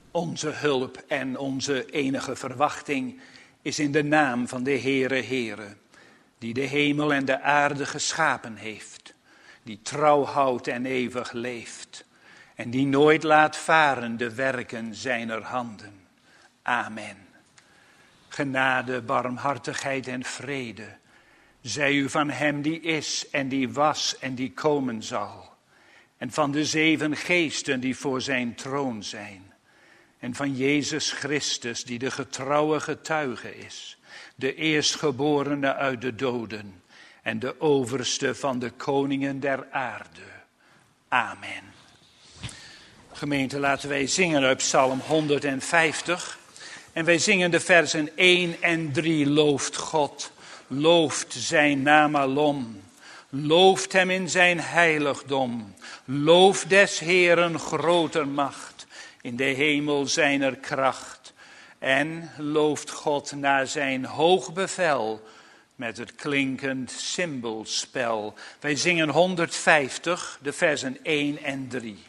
Onze hulp en onze enige verwachting is in de naam van de Heere, die de hemel en de aarde geschapen heeft, die trouw houdt en eeuwig leeft, en die nooit laat varen de werken zijner handen. Amen. Genade, barmhartigheid en vrede, zij u van hem die is en die was en die komen zal, en van de 7 geesten die voor zijn troon zijn, en van Jezus Christus die de getrouwe getuige is, de eerstgeborene uit de doden en de overste van de koningen der aarde. Amen. Gemeente, laten wij zingen uit Psalm 150. En wij zingen de versen 1 en 3. Looft God, looft zijn naam alom. Looft hem in zijn heiligdom. Looft des Heeren groter macht. In de hemel zijner kracht. En looft God naar zijn hoog bevel. Met het klinkend symboolspel. Wij zingen 150, de versen 1 en 3.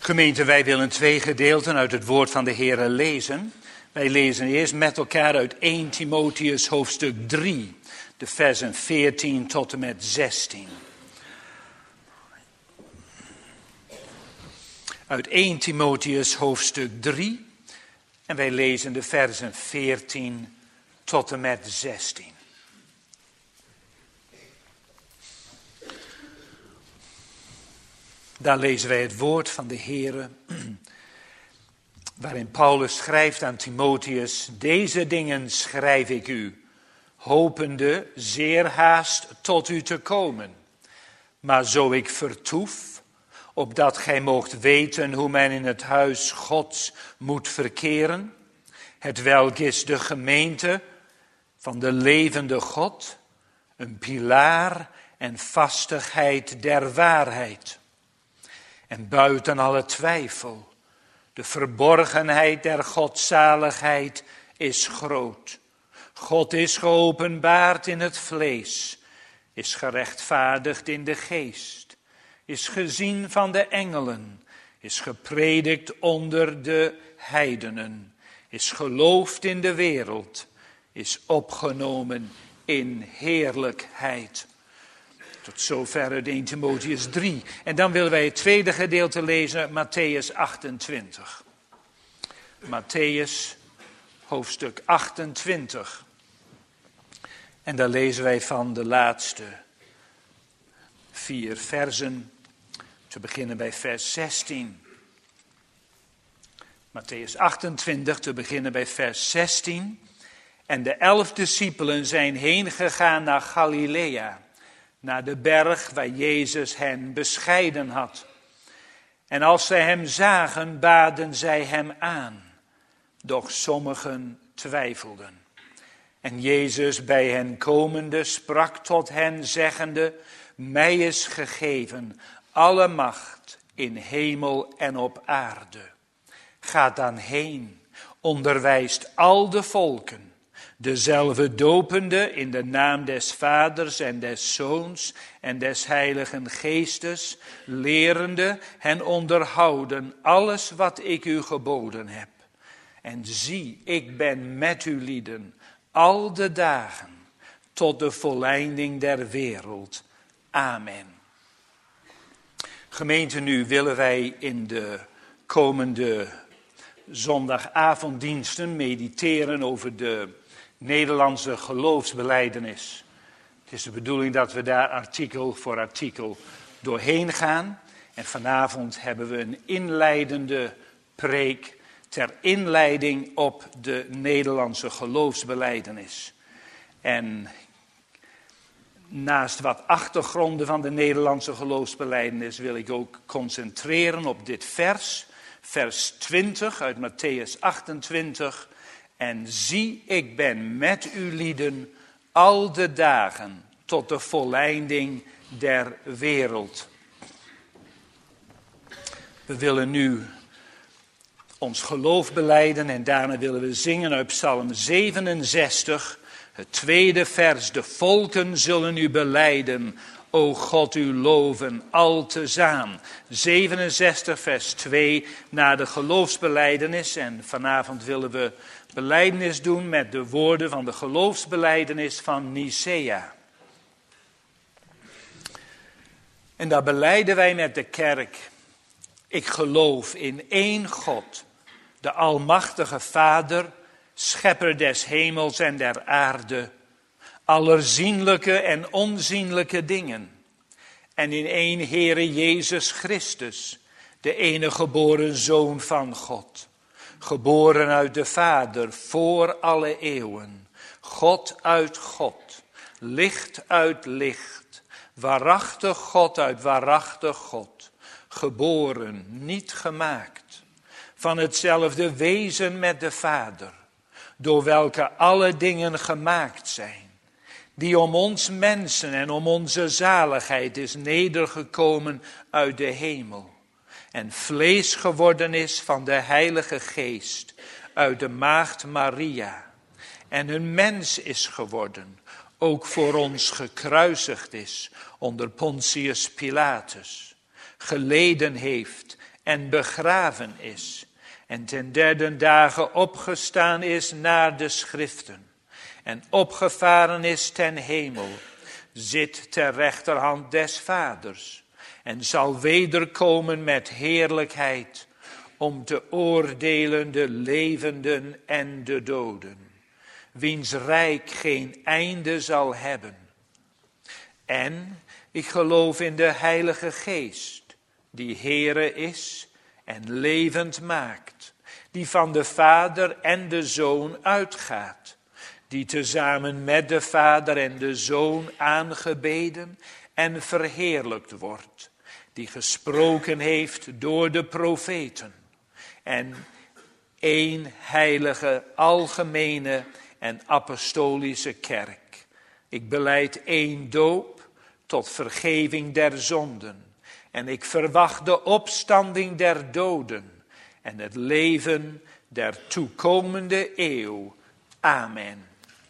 Gemeente, wij willen 2 gedeelten uit het woord van de Heere lezen. Wij lezen eerst met elkaar uit 1 Timotheus hoofdstuk 3, de versen 14 tot en met 16. Uit 1 Timotheus hoofdstuk 3 en wij lezen de versen 14 tot en met 16. Daar lezen wij het woord van de Heere, waarin Paulus schrijft aan Timotheus: deze dingen schrijf ik u, hopende zeer haast tot u te komen. Maar zo ik vertoef, opdat gij moogt weten hoe men in het huis Gods moet verkeren, hetwelk is de gemeente van de levende God, een pilaar en vastigheid der waarheid. En buiten alle twijfel, de verborgenheid der godzaligheid is groot. God is geopenbaard in het vlees, is gerechtvaardigd in de geest, is gezien van de engelen, is gepredikt onder de heidenen, is geloofd in de wereld, is opgenomen in heerlijkheid. Tot zover uit 1 Timotheus 3. En dan willen wij het tweede gedeelte lezen, Mattheüs 28. Mattheüs, hoofdstuk 28. En daar lezen wij van de laatste 4 versen, te beginnen bij vers 16. Mattheüs 28, te beginnen bij vers 16. En de 11 discipelen zijn heen gegaan naar Galilea, naar de berg waar Jezus hen bescheiden had. En als zij hem zagen, baden zij hem aan, doch sommigen twijfelden. En Jezus bij hen komende sprak tot hen, zeggende: mij is gegeven alle macht in hemel en op aarde. Gaat dan heen, onderwijst al de volken, dezelfde dopende in de naam des Vaders en des Zoons en des Heiligen Geestes, lerende hen onderhouden alles wat ik u geboden heb. En zie, ik ben met u lieden al de dagen tot de voleinding der wereld. Amen. Gemeente, nu willen wij in de komende zondagavonddiensten mediteren over de Nederlandse geloofsbelijdenis. Het is de bedoeling dat we daar artikel voor artikel doorheen gaan. En vanavond hebben we een inleidende preek ter inleiding op de Nederlandse geloofsbelijdenis. En naast wat achtergronden van de Nederlandse geloofsbelijdenis wil ik ook concentreren op dit vers 20 uit Mattheüs 28. En zie, ik ben met u lieden al de dagen tot de voleinding der wereld. We willen nu ons geloof belijden en daarna willen we zingen uit Psalm 67, het tweede vers. De volken zullen u belijden, o God, u loven altezaam. 67 vers 2 na de geloofsbelijdenis. En vanavond willen we belijdenis doen met de woorden van de geloofsbelijdenis van Nicea. En daar belijden wij met de kerk: ik geloof in één God, de almachtige Vader, schepper des hemels en der aarde, aller zienlijke en onzienlijke dingen. En in één Heere Jezus Christus, de enige geboren Zoon van God, geboren uit de Vader voor alle eeuwen, God uit God, licht uit licht, waarachtig God uit waarachtig God, geboren, niet gemaakt, van hetzelfde wezen met de Vader, door welke alle dingen gemaakt zijn, die om ons mensen en om onze zaligheid is nedergekomen uit de hemel, en vlees geworden is van de Heilige Geest uit de maagd Maria, en een mens is geworden, ook voor ons gekruisigd is onder Pontius Pilatus, geleden heeft en begraven is, en ten derde dagen opgestaan is naar de schriften, en opgevaren is ten hemel, zit ter rechterhand des Vaders, en zal wederkomen met heerlijkheid, om te oordelen de levenden en de doden, wiens rijk geen einde zal hebben. En ik geloof in de Heilige Geest, die Heere is en levend maakt, die van de Vader en de Zoon uitgaat, die tezamen met de Vader en de Zoon aangebeden en verheerlijkt wordt, die gesproken heeft door de profeten, en één heilige, algemene en apostolische kerk. Ik belijd één doop tot vergeving der zonden, en ik verwacht de opstanding der doden en het leven der toekomende eeuw. Amen.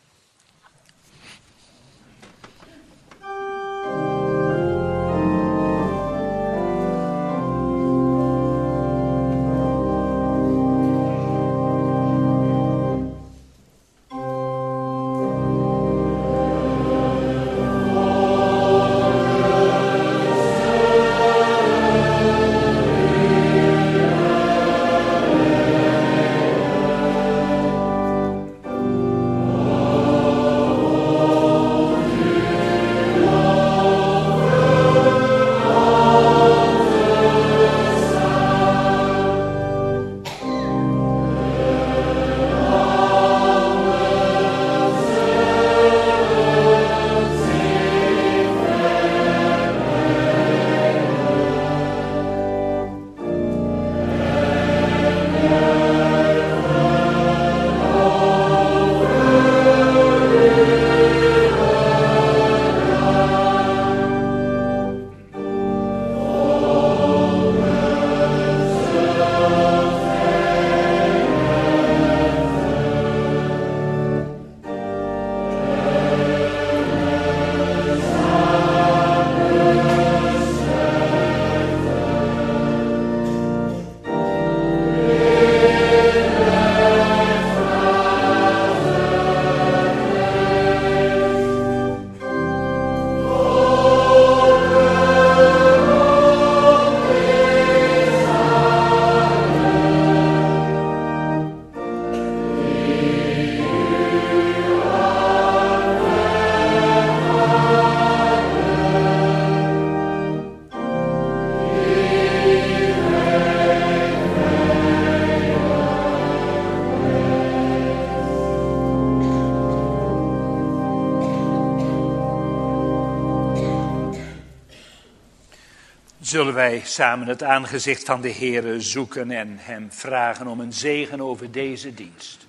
Zullen wij samen het aangezicht van de Heere zoeken en hem vragen om een zegen over deze dienst.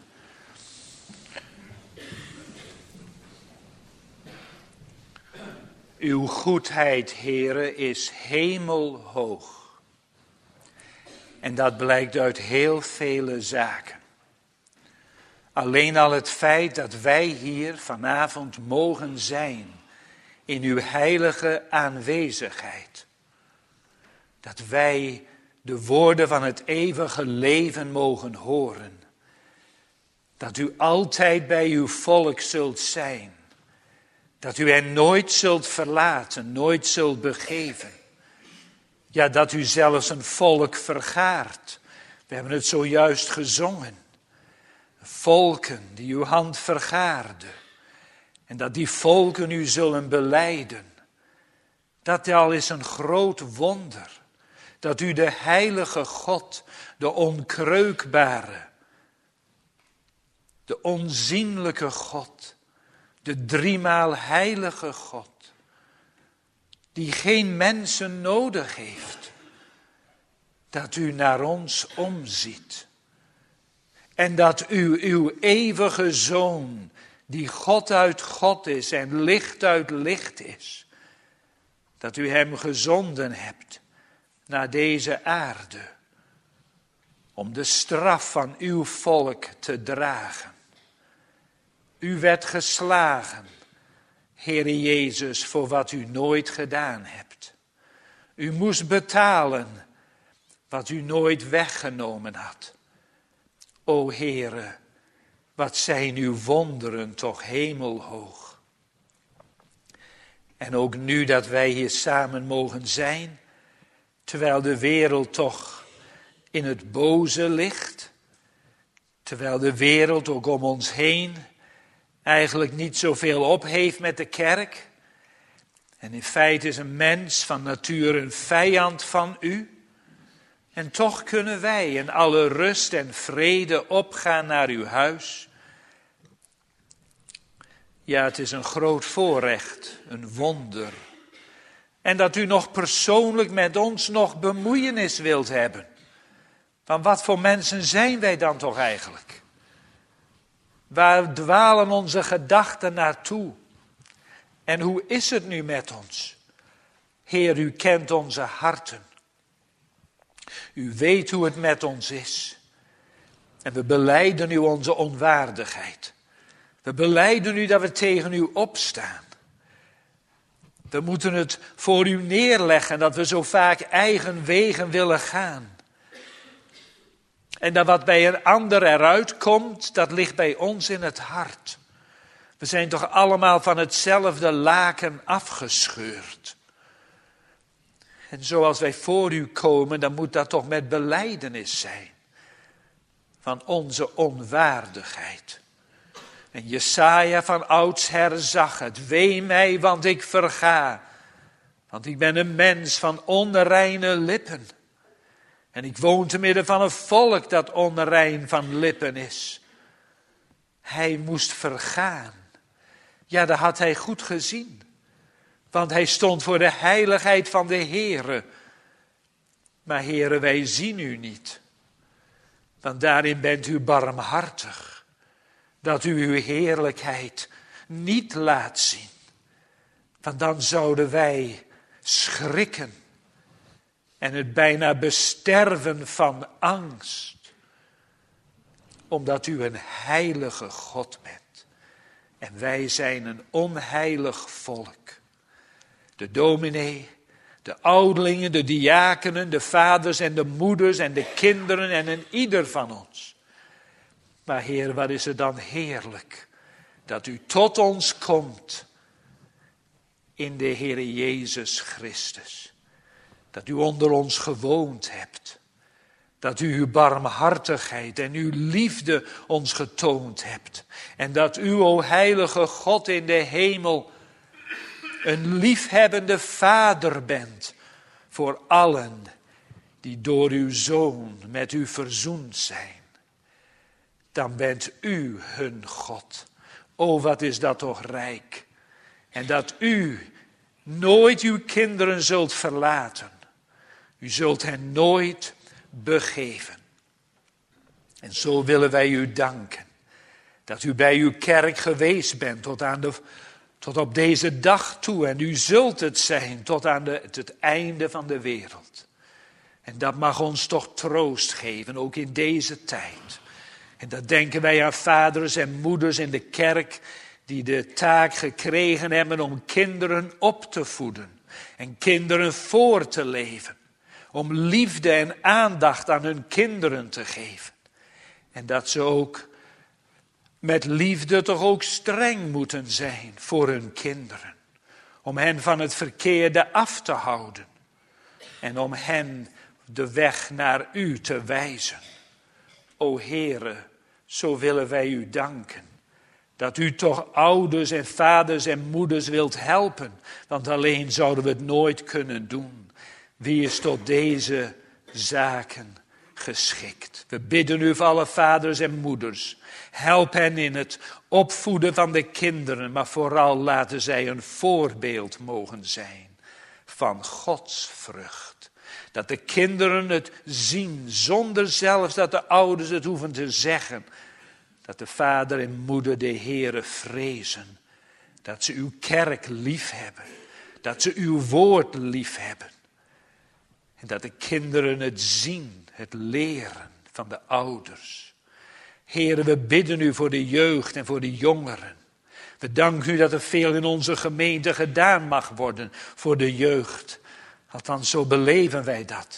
Uw goedheid, Heere, is hemelhoog. En dat blijkt uit heel vele zaken. Alleen al het feit dat wij hier vanavond mogen zijn in uw heilige aanwezigheid. Dat wij de woorden van het eeuwige leven mogen horen. Dat u altijd bij uw volk zult zijn. Dat u hen nooit zult verlaten, nooit zult begeven. Ja, dat u zelfs een volk vergaart. We hebben het zojuist gezongen. Volken die uw hand vergaarden. En dat die volken u zullen belijden. Dat al is een groot wonder. Dat u de heilige God, de onkreukbare, de onzienlijke God, de driemaal heilige God, die geen mensen nodig heeft, dat u naar ons omziet. En dat u uw eeuwige Zoon, die God uit God is en licht uit licht is, dat u hem gezonden hebt naar deze aarde, om de straf van uw volk te dragen. U werd geslagen, Heere Jezus, voor wat u nooit gedaan hebt. U moest betalen wat u nooit weggenomen had. O Heere, wat zijn uw wonderen toch hemelhoog. En ook nu dat wij hier samen mogen zijn, terwijl de wereld toch in het boze ligt, terwijl de wereld ook om ons heen eigenlijk niet zoveel op heeft met de kerk. En in feite is een mens van nature een vijand van u. En toch kunnen wij in alle rust en vrede opgaan naar uw huis. Ja, het is een groot voorrecht, een wonder. En dat u nog persoonlijk met ons nog bemoeienis wilt hebben. Van wat voor mensen zijn wij dan toch eigenlijk? Waar dwalen onze gedachten naartoe? En hoe is het nu met ons? Heer, u kent onze harten. U weet hoe het met ons is. En we belijden u onze onwaardigheid. We belijden u dat we tegen u opstaan. We moeten het voor u neerleggen dat we zo vaak eigen wegen willen gaan. En dat wat bij een ander eruit komt, dat ligt bij ons in het hart. We zijn toch allemaal van hetzelfde laken afgescheurd. En zoals wij voor u komen, dan moet dat toch met belijdenis zijn. Van onze onwaardigheid. En Jesaja van oudsher zag het. Wee mij, want ik verga. Want ik ben een mens van onreine lippen. En ik woon te midden van een volk dat onrein van lippen is. Hij moest vergaan. Ja, dat had hij goed gezien. Want hij stond voor de heiligheid van de Heere. Maar Heere, wij zien u niet. Want daarin bent u barmhartig. Dat u uw heerlijkheid niet laat zien. Want dan zouden wij schrikken. En het bijna besterven van angst. Omdat u een heilige God bent. En wij zijn een onheilig volk. De dominee, de ouderlingen, de diakenen, de vaders en de moeders en de kinderen en een ieder van ons. Maar Heer, wat is het dan heerlijk dat u tot ons komt in de Heer Jezus Christus. Dat u onder ons gewoond hebt. Dat u uw barmhartigheid en uw liefde ons getoond hebt. En dat u, o heilige God in de hemel, een liefhebbende vader bent voor allen die door uw Zoon met u verzoend zijn. Dan bent u hun God. O, wat is dat toch rijk. En dat u nooit uw kinderen zult verlaten. U zult hen nooit begeven. En zo willen wij u danken. Dat u bij uw kerk geweest bent tot op deze dag toe. En u zult het zijn tot aan het einde van de wereld. En dat mag ons toch troost geven, ook in deze tijd. En dat denken wij aan vaders en moeders in de kerk die de taak gekregen hebben om kinderen op te voeden. En kinderen voor te leven. Om liefde en aandacht aan hun kinderen te geven. En dat ze ook met liefde toch ook streng moeten zijn voor hun kinderen. Om hen van het verkeerde af te houden. En om hen de weg naar u te wijzen. O Heere, zo willen wij u danken. Dat u toch ouders en vaders en moeders wilt helpen. Want alleen zouden we het nooit kunnen doen. Wie is tot deze zaken geschikt? We bidden u voor alle vaders en moeders. Help hen in het opvoeden van de kinderen. Maar vooral laten zij een voorbeeld mogen zijn van Gods vrucht. Dat de kinderen het zien zonder zelfs dat de ouders het hoeven te zeggen. Dat de vader en moeder de Heere vrezen. Dat ze uw kerk lief hebben. Dat ze uw woord lief hebben. En dat de kinderen het zien, het leren van de ouders. Heere, we bidden u voor de jeugd en voor de jongeren. We danken u dat er veel in onze gemeente gedaan mag worden voor de jeugd. Althans, zo beleven wij dat.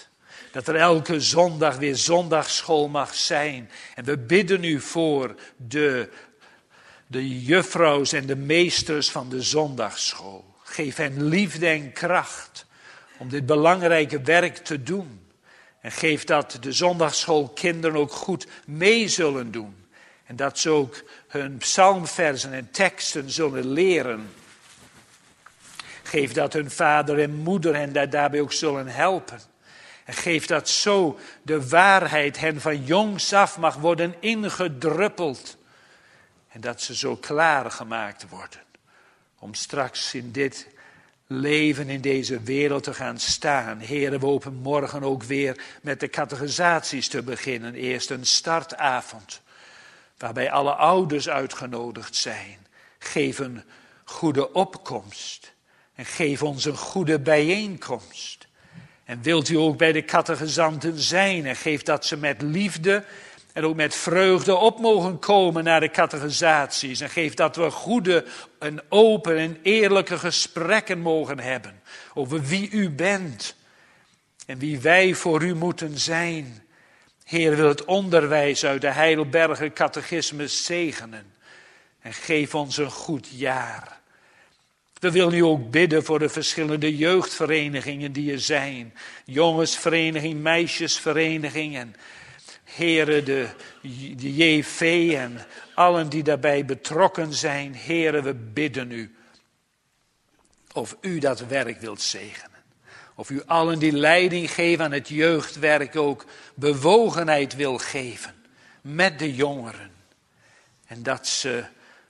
dat er elke zondag weer zondagsschool mag zijn. En we bidden u voor de juffrouws en de meesters van de zondagsschool. Geef hen liefde en kracht om dit belangrijke werk te doen. En geef dat de zondagsschoolkinderen ook goed mee zullen doen. En dat ze ook hun psalmversen en teksten zullen leren. Geef dat hun vader en moeder hen daarbij ook zullen helpen. En geef dat zo de waarheid hen van jongs af mag worden ingedruppeld. En dat ze zo klaargemaakt worden. Om straks in dit leven in deze wereld te gaan staan. Heren, we hopen morgen ook weer met de catechisaties te beginnen. Eerst een startavond. Waarbij alle ouders uitgenodigd zijn. Geef een goede opkomst. En geef ons een goede bijeenkomst. En wilt u ook bij de catechizanten zijn. En geef dat ze met liefde en ook met vreugde op mogen komen naar de catechisaties. En geef dat we goede en open en eerlijke gesprekken mogen hebben. Over wie u bent. En wie wij voor u moeten zijn. Heer, wil het onderwijs uit de Heidelberger catechismus zegenen. En geef ons een goed jaar. We willen u ook bidden voor de verschillende jeugdverenigingen die er zijn. Jongensvereniging, meisjesvereniging en heren de JV en allen die daarbij betrokken zijn. Heren, we bidden u of u dat werk wilt zegenen. Of u allen die leiding geven aan het jeugdwerk ook bewogenheid wil geven met de jongeren. En dat ze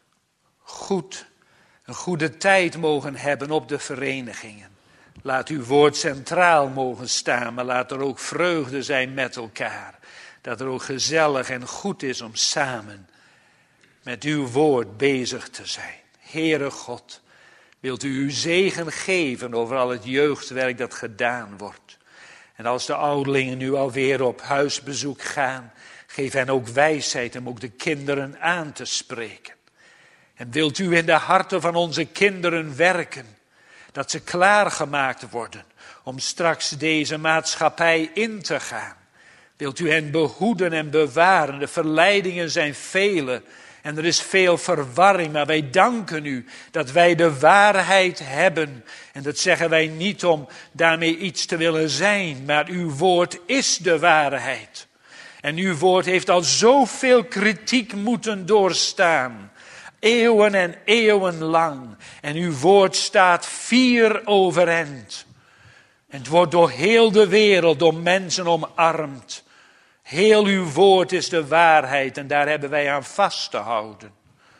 een goede tijd mogen hebben op de verenigingen. Laat uw woord centraal mogen staan, maar laat er ook vreugde zijn met elkaar. Dat er ook gezellig en goed is om samen met uw woord bezig te zijn. Heere God, wilt u uw zegen geven over al het jeugdwerk dat gedaan wordt. En als de ouderlingen nu alweer op huisbezoek gaan, geef hen ook wijsheid om ook de kinderen aan te spreken. En wilt u in de harten van onze kinderen werken, dat ze klaargemaakt worden om straks deze maatschappij in te gaan. Wilt u hen behoeden en bewaren, de verleidingen zijn vele en er is veel verwarring, maar wij danken u dat wij de waarheid hebben. En dat zeggen wij niet om daarmee iets te willen zijn, maar uw woord is de waarheid. En uw woord heeft al zoveel kritiek moeten doorstaan. Eeuwen en eeuwen lang. En uw woord staat fier overeind. En het wordt door heel de wereld, door mensen omarmd. Heel uw woord is de waarheid en daar hebben wij aan vast te houden.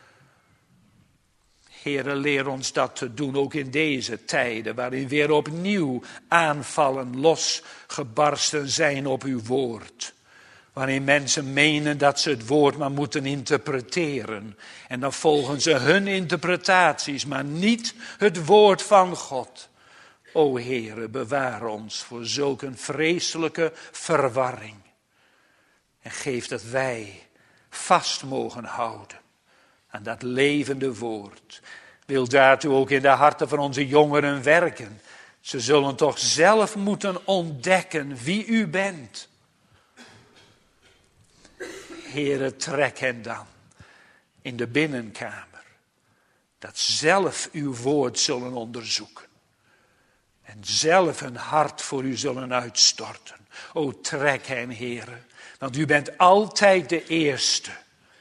Heere, leer ons dat te doen, ook in deze tijden, waarin weer opnieuw aanvallen losgebarsten zijn op uw woord. Waarin mensen menen dat ze het woord maar moeten interpreteren. En dan volgen ze hun interpretaties, maar niet het woord van God. O Heere, bewaar ons voor zulk een vreselijke verwarring. En geef dat wij vast mogen houden aan dat levende woord. Wil daartoe ook in de harten van onze jongeren werken. Ze zullen toch zelf moeten ontdekken wie u bent. Heere, trek hen dan in de binnenkamer. Dat zelf uw woord zullen onderzoeken. En zelf een hart voor u zullen uitstorten. O, trek hen, Heere. Want u bent altijd de eerste.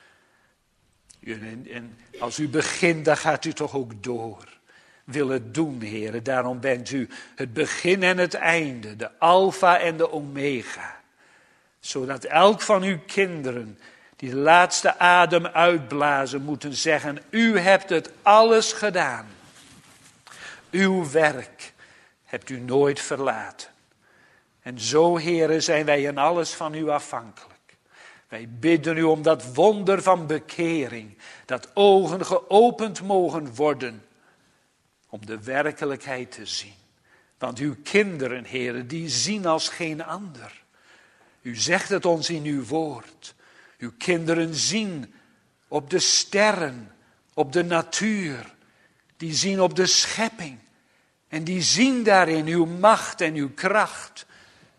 En als u begint, dan gaat u toch ook door. Wil het doen, Heere. Daarom bent u het begin en het einde. De alfa en de omega. Zodat elk van uw kinderen die de laatste adem uitblazen moeten zeggen. U hebt het alles gedaan. Uw werk hebt u nooit verlaten. En zo, Heere, zijn wij in alles van u afhankelijk. Wij bidden u om dat wonder van bekering. Dat ogen geopend mogen worden. Om de werkelijkheid te zien. Want uw kinderen, Heere, die zien als geen ander. U zegt het ons in uw woord. Uw kinderen zien op de sterren, op de natuur. Die zien op de schepping. En die zien daarin uw macht en uw kracht.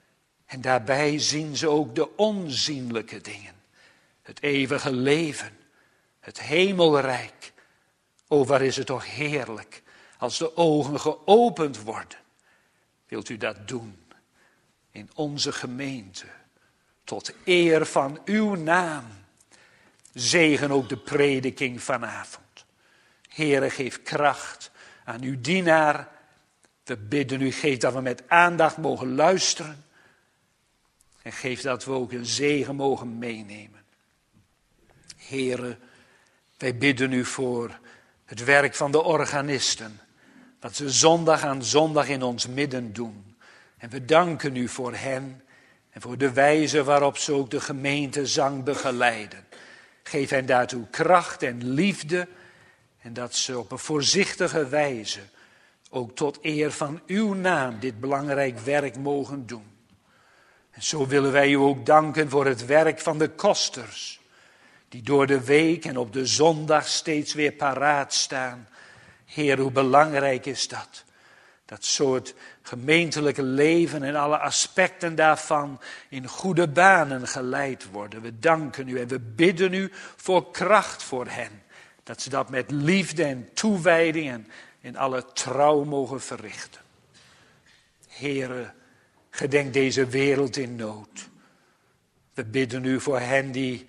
En daarbij zien ze ook de onzienlijke dingen. Het eeuwige leven, het hemelrijk. O, waar is het toch heerlijk als de ogen geopend worden. Wilt u dat doen in onze gemeente, tot eer van uw naam. Zegen ook de prediking vanavond. Heere, geef kracht aan uw dienaar. We bidden u, geef dat we met aandacht mogen luisteren. En geef dat we ook een zegen mogen meenemen. Heere, wij bidden u voor het werk van de organisten. Dat ze zondag aan zondag in ons midden doen. En we danken u voor hen en voor de wijze waarop ze ook de gemeentezang begeleiden. Geef hen daartoe kracht en liefde. En dat ze op een voorzichtige wijze ook tot eer van uw naam dit belangrijk werk mogen doen. En zo willen wij u ook danken voor het werk van de kosters. Die door de week en op de zondag steeds weer paraat staan. Heer, hoe belangrijk is dat? Dat soort gemeentelijke leven en alle aspecten daarvan in goede banen geleid worden. We danken u en we bidden u voor kracht voor hen. Dat ze dat met liefde en toewijding en in alle trouw mogen verrichten. Heere, gedenk deze wereld in nood. We bidden u voor hen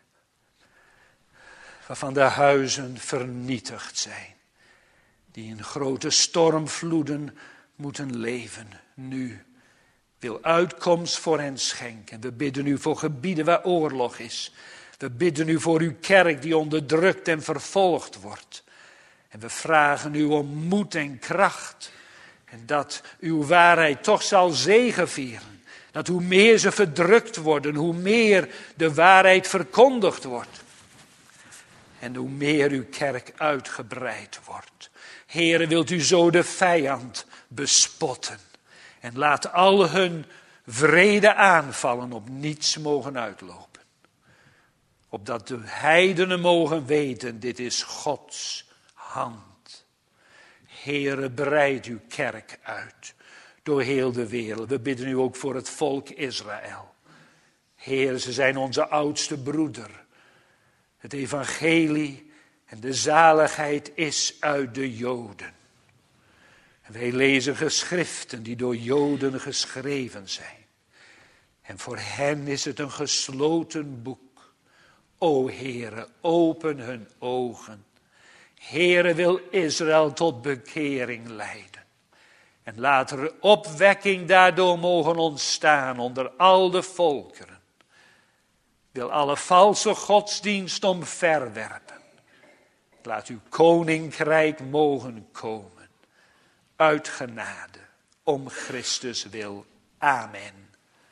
waarvan de huizen vernietigd zijn. Die in grote stormvloeden moeten leven. Nu wil uitkomst voor hen schenken. We bidden u voor gebieden waar oorlog is. We bidden u voor uw kerk die onderdrukt en vervolgd wordt. En we vragen u om moed en kracht. En dat uw waarheid toch zal zegevieren. Dat hoe meer ze verdrukt worden, hoe meer de waarheid verkondigd wordt. En hoe meer uw kerk uitgebreid wordt. Heere, wilt u zo de vijand bespotten. En laat al hun wrede aanvallen op niets mogen uitlopen. Opdat de heidenen mogen weten, dit is Gods hand. Heere, breid uw kerk uit door heel de wereld. We bidden u ook voor het volk Israël. Heere, ze zijn onze oudste broeder. Het evangelie en de zaligheid is uit de Joden. En wij lezen geschriften die door Joden geschreven zijn. En voor hen is het een gesloten boek. O Heere, open hun ogen. Heere, wil Israël tot bekering leiden. En laat er opwekking daardoor mogen ontstaan onder al de volkeren. Wil alle valse godsdienst omverwerpen. Laat uw koninkrijk mogen komen. Uit genade, om Christus wil. Amen.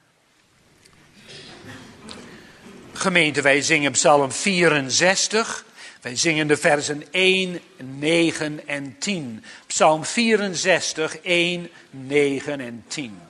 Gemeente, wij zingen Psalm 64. Wij zingen de versen 1, 9 en 10. Psalm 64, 1, 9 en 10.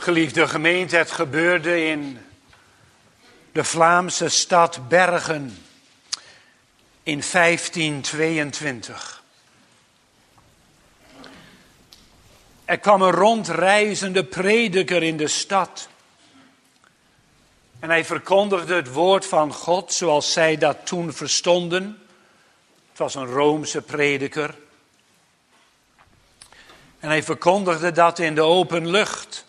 Geliefde gemeente, het gebeurde in de Vlaamse stad Bergen in 1522. Er kwam een rondreizende prediker in de stad. En hij verkondigde het woord van God zoals zij dat toen verstonden. Het was een Roomse prediker. En hij verkondigde dat in de open lucht.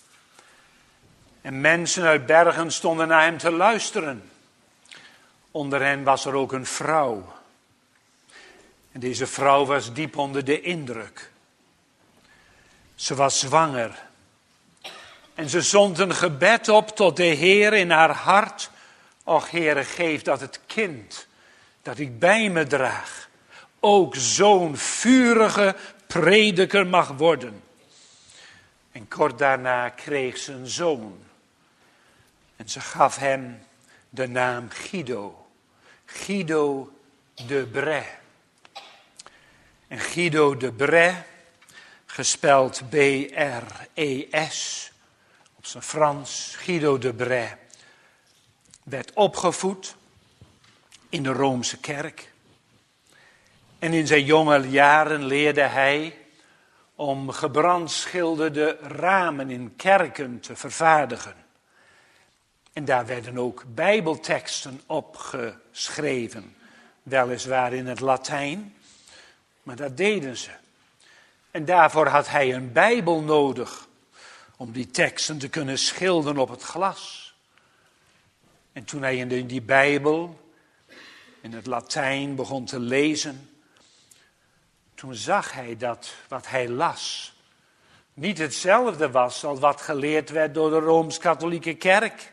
En mensen uit Bergen stonden naar hem te luisteren. Onder hen was er ook een vrouw. En deze vrouw was diep onder de indruk. Ze was zwanger. En ze zond een gebed op tot de Heer in haar hart. Och Heere, geef dat het kind dat ik bij me draag ook zo'n vurige prediker mag worden. En kort daarna kreeg ze een zoon. En ze gaf hem de naam Guido. Guido de Bray. En Guido de Bray, gespeld B-R-E-S, op zijn Frans, Guido de Bray, werd opgevoed in de Roomse kerk. En in zijn jonge jaren leerde hij om gebrandschilderde ramen in kerken te vervaardigen. En daar werden ook bijbelteksten opgeschreven, weliswaar in het Latijn, maar dat deden ze. En daarvoor had hij een Bijbel nodig om die teksten te kunnen schilderen op het glas. En toen hij in die Bijbel, in het Latijn, begon te lezen, toen zag hij dat wat hij las niet hetzelfde was als wat geleerd werd door de Rooms-Katholieke Kerk.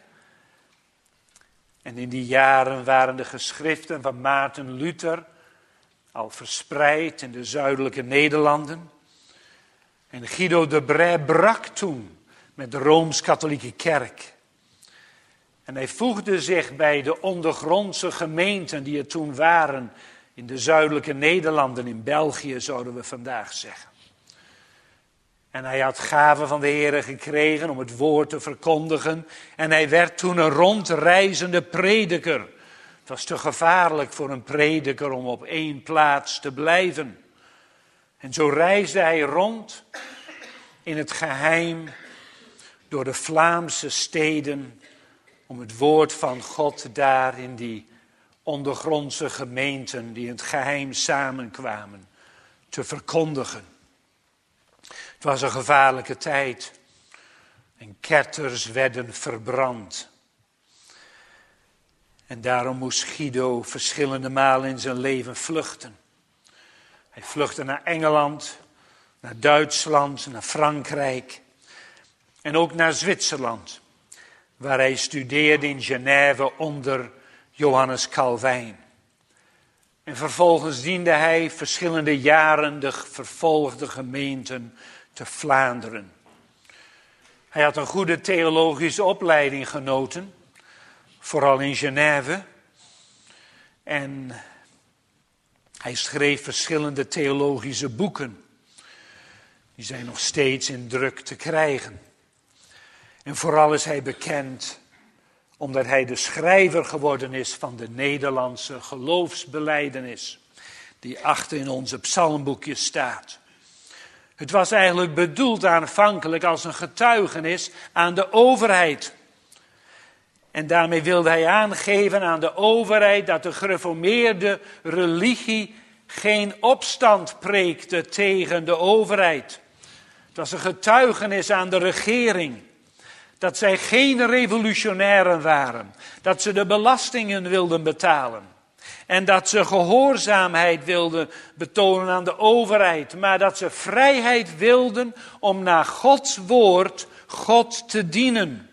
En in die jaren waren de geschriften van Maarten Luther al verspreid in de zuidelijke Nederlanden. En Guido de Bray brak toen met de Rooms-Katholieke Kerk. En hij voegde zich bij de ondergrondse gemeenten die er toen waren in de zuidelijke Nederlanden, in België zouden we vandaag zeggen. En hij had gaven van de Heere gekregen om het woord te verkondigen. En hij werd toen een rondreizende prediker. Het was te gevaarlijk voor een prediker om op één plaats te blijven. En zo reisde hij rond in het geheim door de Vlaamse steden om het woord van God daar in die ondergrondse gemeenten die in het geheim samenkwamen te verkondigen. Het was een gevaarlijke tijd en ketters werden verbrand. En daarom moest Guido verschillende malen in zijn leven vluchten. Hij vluchtte naar Engeland, naar Duitsland, naar Frankrijk en ook naar Zwitserland, waar hij studeerde in Genève onder Johannes Calvijn. En vervolgens diende hij verschillende jaren de vervolgde gemeenten te Vlaanderen. Hij had een goede theologische opleiding genoten, vooral in Genève. En hij schreef verschillende theologische boeken. Die zijn nog steeds in druk te krijgen. En vooral is hij bekend omdat hij de schrijver geworden is van de Nederlandse geloofsbelijdenis, die achter in onze psalmboekje staat. Het was eigenlijk bedoeld aanvankelijk als een getuigenis aan de overheid. En daarmee wilde hij aangeven aan de overheid dat de gereformeerde religie geen opstand preekte tegen de overheid. Het was een getuigenis aan de regering. Dat zij geen revolutionairen waren. Dat ze de belastingen wilden betalen. En dat ze gehoorzaamheid wilden betonen aan de overheid. Maar dat ze vrijheid wilden om naar Gods woord God te dienen.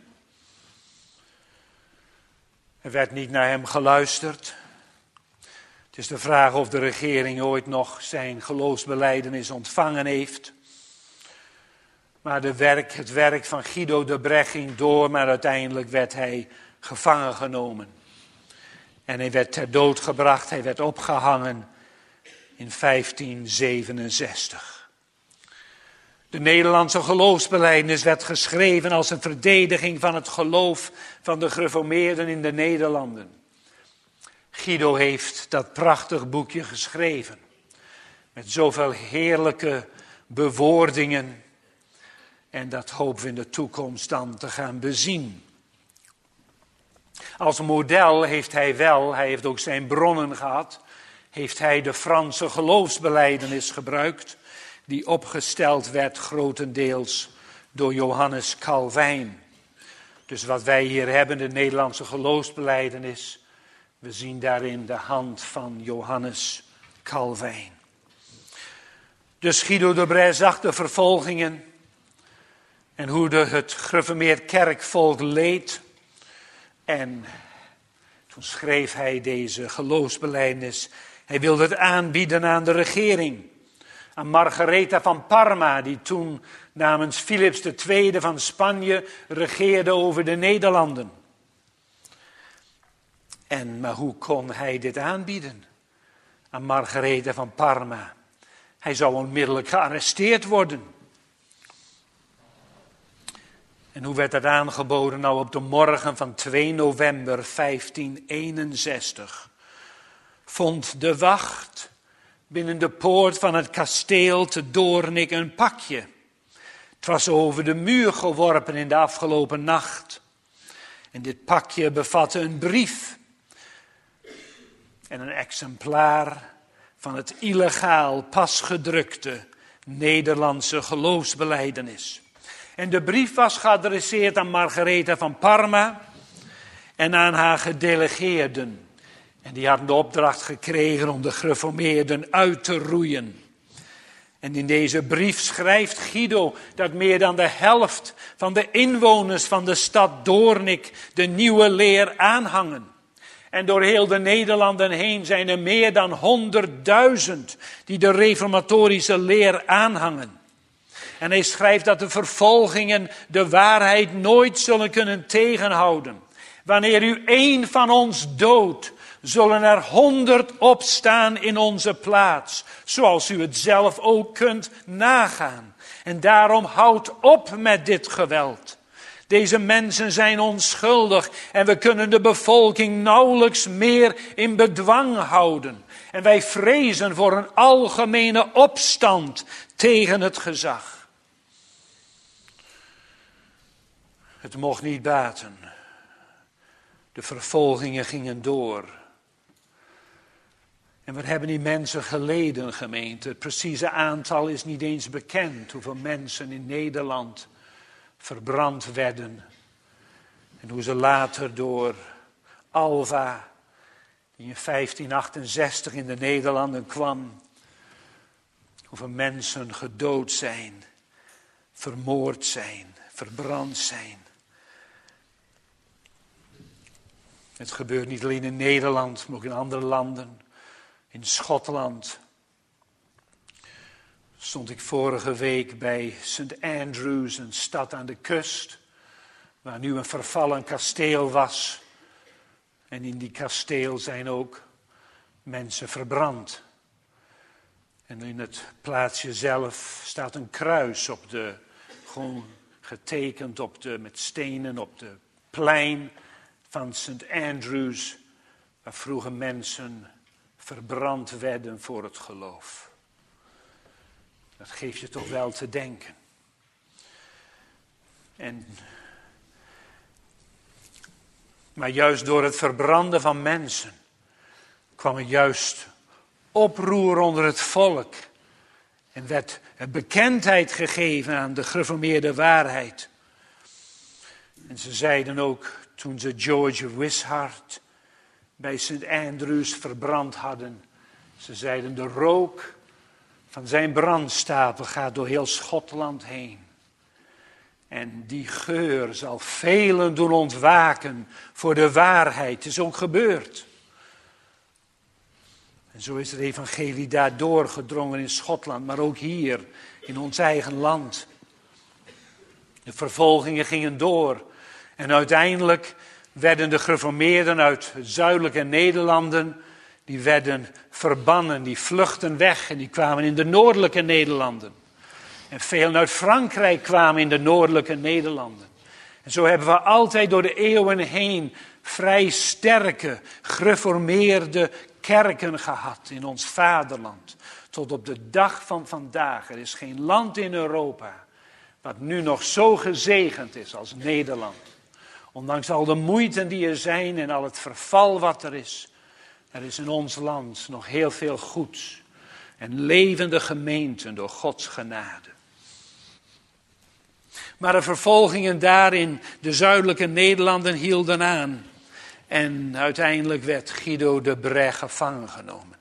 Er werd niet naar hem geluisterd. Het is de vraag of de regering ooit nog zijn geloofsbelijdenis ontvangen heeft. Maar het werk van Guido de Bray ging door, maar uiteindelijk werd hij gevangen genomen. En hij werd ter dood gebracht, hij werd opgehangen in 1567. De Nederlandse geloofsbelijdenis werd geschreven als een verdediging van het geloof van de gereformeerden in de Nederlanden. Guido heeft dat prachtig boekje geschreven. Met zoveel heerlijke bewoordingen. En dat hopen we in de toekomst dan te gaan bezien. Als model heeft hij heeft ook zijn bronnen gehad, heeft hij de Franse geloofsbelijdenis gebruikt, die opgesteld werd grotendeels door Johannes Calvijn. Dus wat wij hier hebben, de Nederlandse geloofsbelijdenis, we zien daarin de hand van Johannes Calvijn. Dus Guido de Brès zag de vervolgingen en hoe het gereformeerd kerkvolk leed. En toen schreef hij deze geloofsbelijdenis. Hij wilde het aanbieden aan de regering. Aan Margaretha van Parma, die toen namens Philips II van Spanje regeerde over de Nederlanden. Maar hoe kon hij dit aanbieden aan Margaretha van Parma? Hij zou onmiddellijk gearresteerd worden. En hoe werd dat aangeboden? Nou, op de morgen van 2 november 1561 vond de wacht binnen de poort van het kasteel te Doornik een pakje. Het was over de muur geworpen in de afgelopen nacht. En dit pakje bevatte een brief en een exemplaar van het illegaal pas gedrukte Nederlandse geloofsbelijdenis. En de brief was geadresseerd aan Margaretha van Parma en aan haar gedelegeerden. En die hadden de opdracht gekregen om de gereformeerden uit te roeien. En in deze brief schrijft Guido dat meer dan de helft van de inwoners van de stad Doornik de nieuwe leer aanhangen. En door heel de Nederlanden heen zijn er meer dan 100.000 die de reformatorische leer aanhangen. En hij schrijft dat de vervolgingen de waarheid nooit zullen kunnen tegenhouden. Wanneer u 1 van ons doodt, zullen er 100 opstaan in onze plaats. Zoals u het zelf ook kunt nagaan. En daarom houd op met dit geweld. Deze mensen zijn onschuldig en we kunnen de bevolking nauwelijks meer in bedwang houden. En wij vrezen voor een algemene opstand tegen het gezag. Het mocht niet baten. De vervolgingen gingen door. En wat hebben die mensen geleden, gemeente? Het precieze aantal is niet eens bekend. Hoeveel mensen in Nederland verbrand werden. En hoe ze later door Alva, die in 1568 in de Nederlanden kwam. Hoeveel mensen gedood zijn, vermoord zijn, verbrand zijn. Het gebeurt niet alleen in Nederland, maar ook in andere landen. In Schotland stond ik vorige week bij St. Andrews, een stad aan de kust, waar nu een vervallen kasteel was. En in die kasteel zijn ook mensen verbrand. En in het plaatsje zelf staat een kruis gewoon getekend met stenen op de plein van St. Andrews, waar vroeger mensen verbrand werden voor het geloof. Dat geeft je toch wel te denken. Maar juist door het verbranden van mensen kwam er juist oproer onder het volk. En werd bekendheid gegeven aan de gereformeerde waarheid. En ze zeiden ook, toen ze George Wishart bij St. Andrews verbrand hadden. Ze zeiden, de rook van zijn brandstapel gaat door heel Schotland heen. En die geur zal velen doen ontwaken voor de waarheid. Het is ook gebeurd. En zo is het evangelie daar doorgedrongen in Schotland, maar ook hier in ons eigen land. De vervolgingen gingen door. En uiteindelijk werden de gereformeerden uit het zuidelijke Nederlanden, die werden verbannen, die vluchtten weg en die kwamen in de noordelijke Nederlanden. En velen uit Frankrijk kwamen in de noordelijke Nederlanden. En zo hebben we altijd door de eeuwen heen vrij sterke, gereformeerde kerken gehad in ons vaderland. Tot op de dag van vandaag. Er is geen land in Europa wat nu nog zo gezegend is als Nederland. Ondanks al de moeite die er zijn en al het verval wat er is in ons land nog heel veel goeds. En levende gemeenten door Gods genade. Maar de vervolgingen daar in de zuidelijke Nederlanden hielden aan. En uiteindelijk werd Guido de Brès gevangen genomen.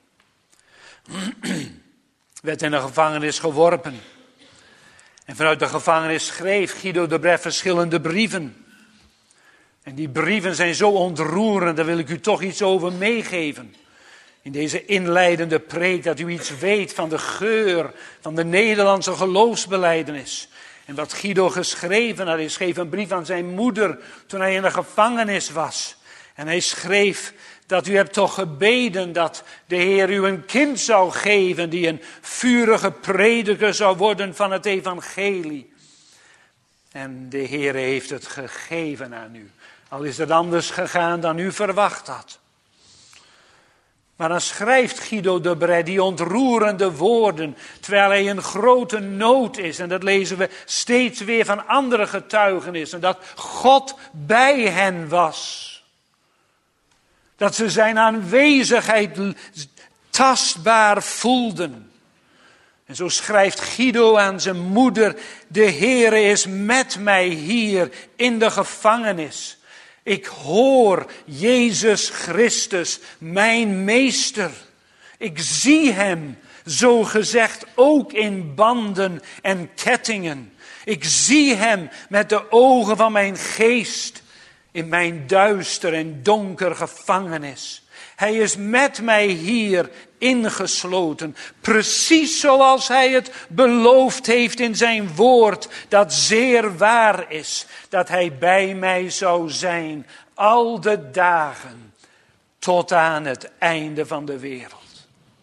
Werd in de gevangenis geworpen. En vanuit de gevangenis schreef Guido de Brès verschillende brieven. En die brieven zijn zo ontroerend, daar wil ik u toch iets over meegeven. In deze inleidende preek, dat u iets weet van de geur van de Nederlandse geloofsbelijdenis. En wat Guido geschreven had. Hij schreef een brief aan zijn moeder toen hij in de gevangenis was. En hij schreef dat u hebt toch gebeden dat de Heer u een kind zou geven die een vurige prediker zou worden van het evangelie. En de Heer heeft het gegeven aan u. Al is het anders gegaan dan u verwacht had. Maar dan schrijft Guido de Brès die ontroerende woorden, terwijl hij in grote nood is. En dat lezen we steeds weer van andere getuigenissen. Dat God bij hen was. Dat ze zijn aanwezigheid tastbaar voelden. En zo schrijft Guido aan zijn moeder, de Heere is met mij hier in de gevangenis. Ik hoor Jezus Christus, mijn meester. Ik zie hem, zo gezegd, ook in banden en kettingen. Ik zie hem met de ogen van mijn geest in mijn duister en donker gevangenis. Hij is met mij hier ingesloten, precies zoals hij het beloofd heeft in zijn woord, dat zeer waar is, dat hij bij mij zou zijn, al de dagen, tot aan het einde van de wereld.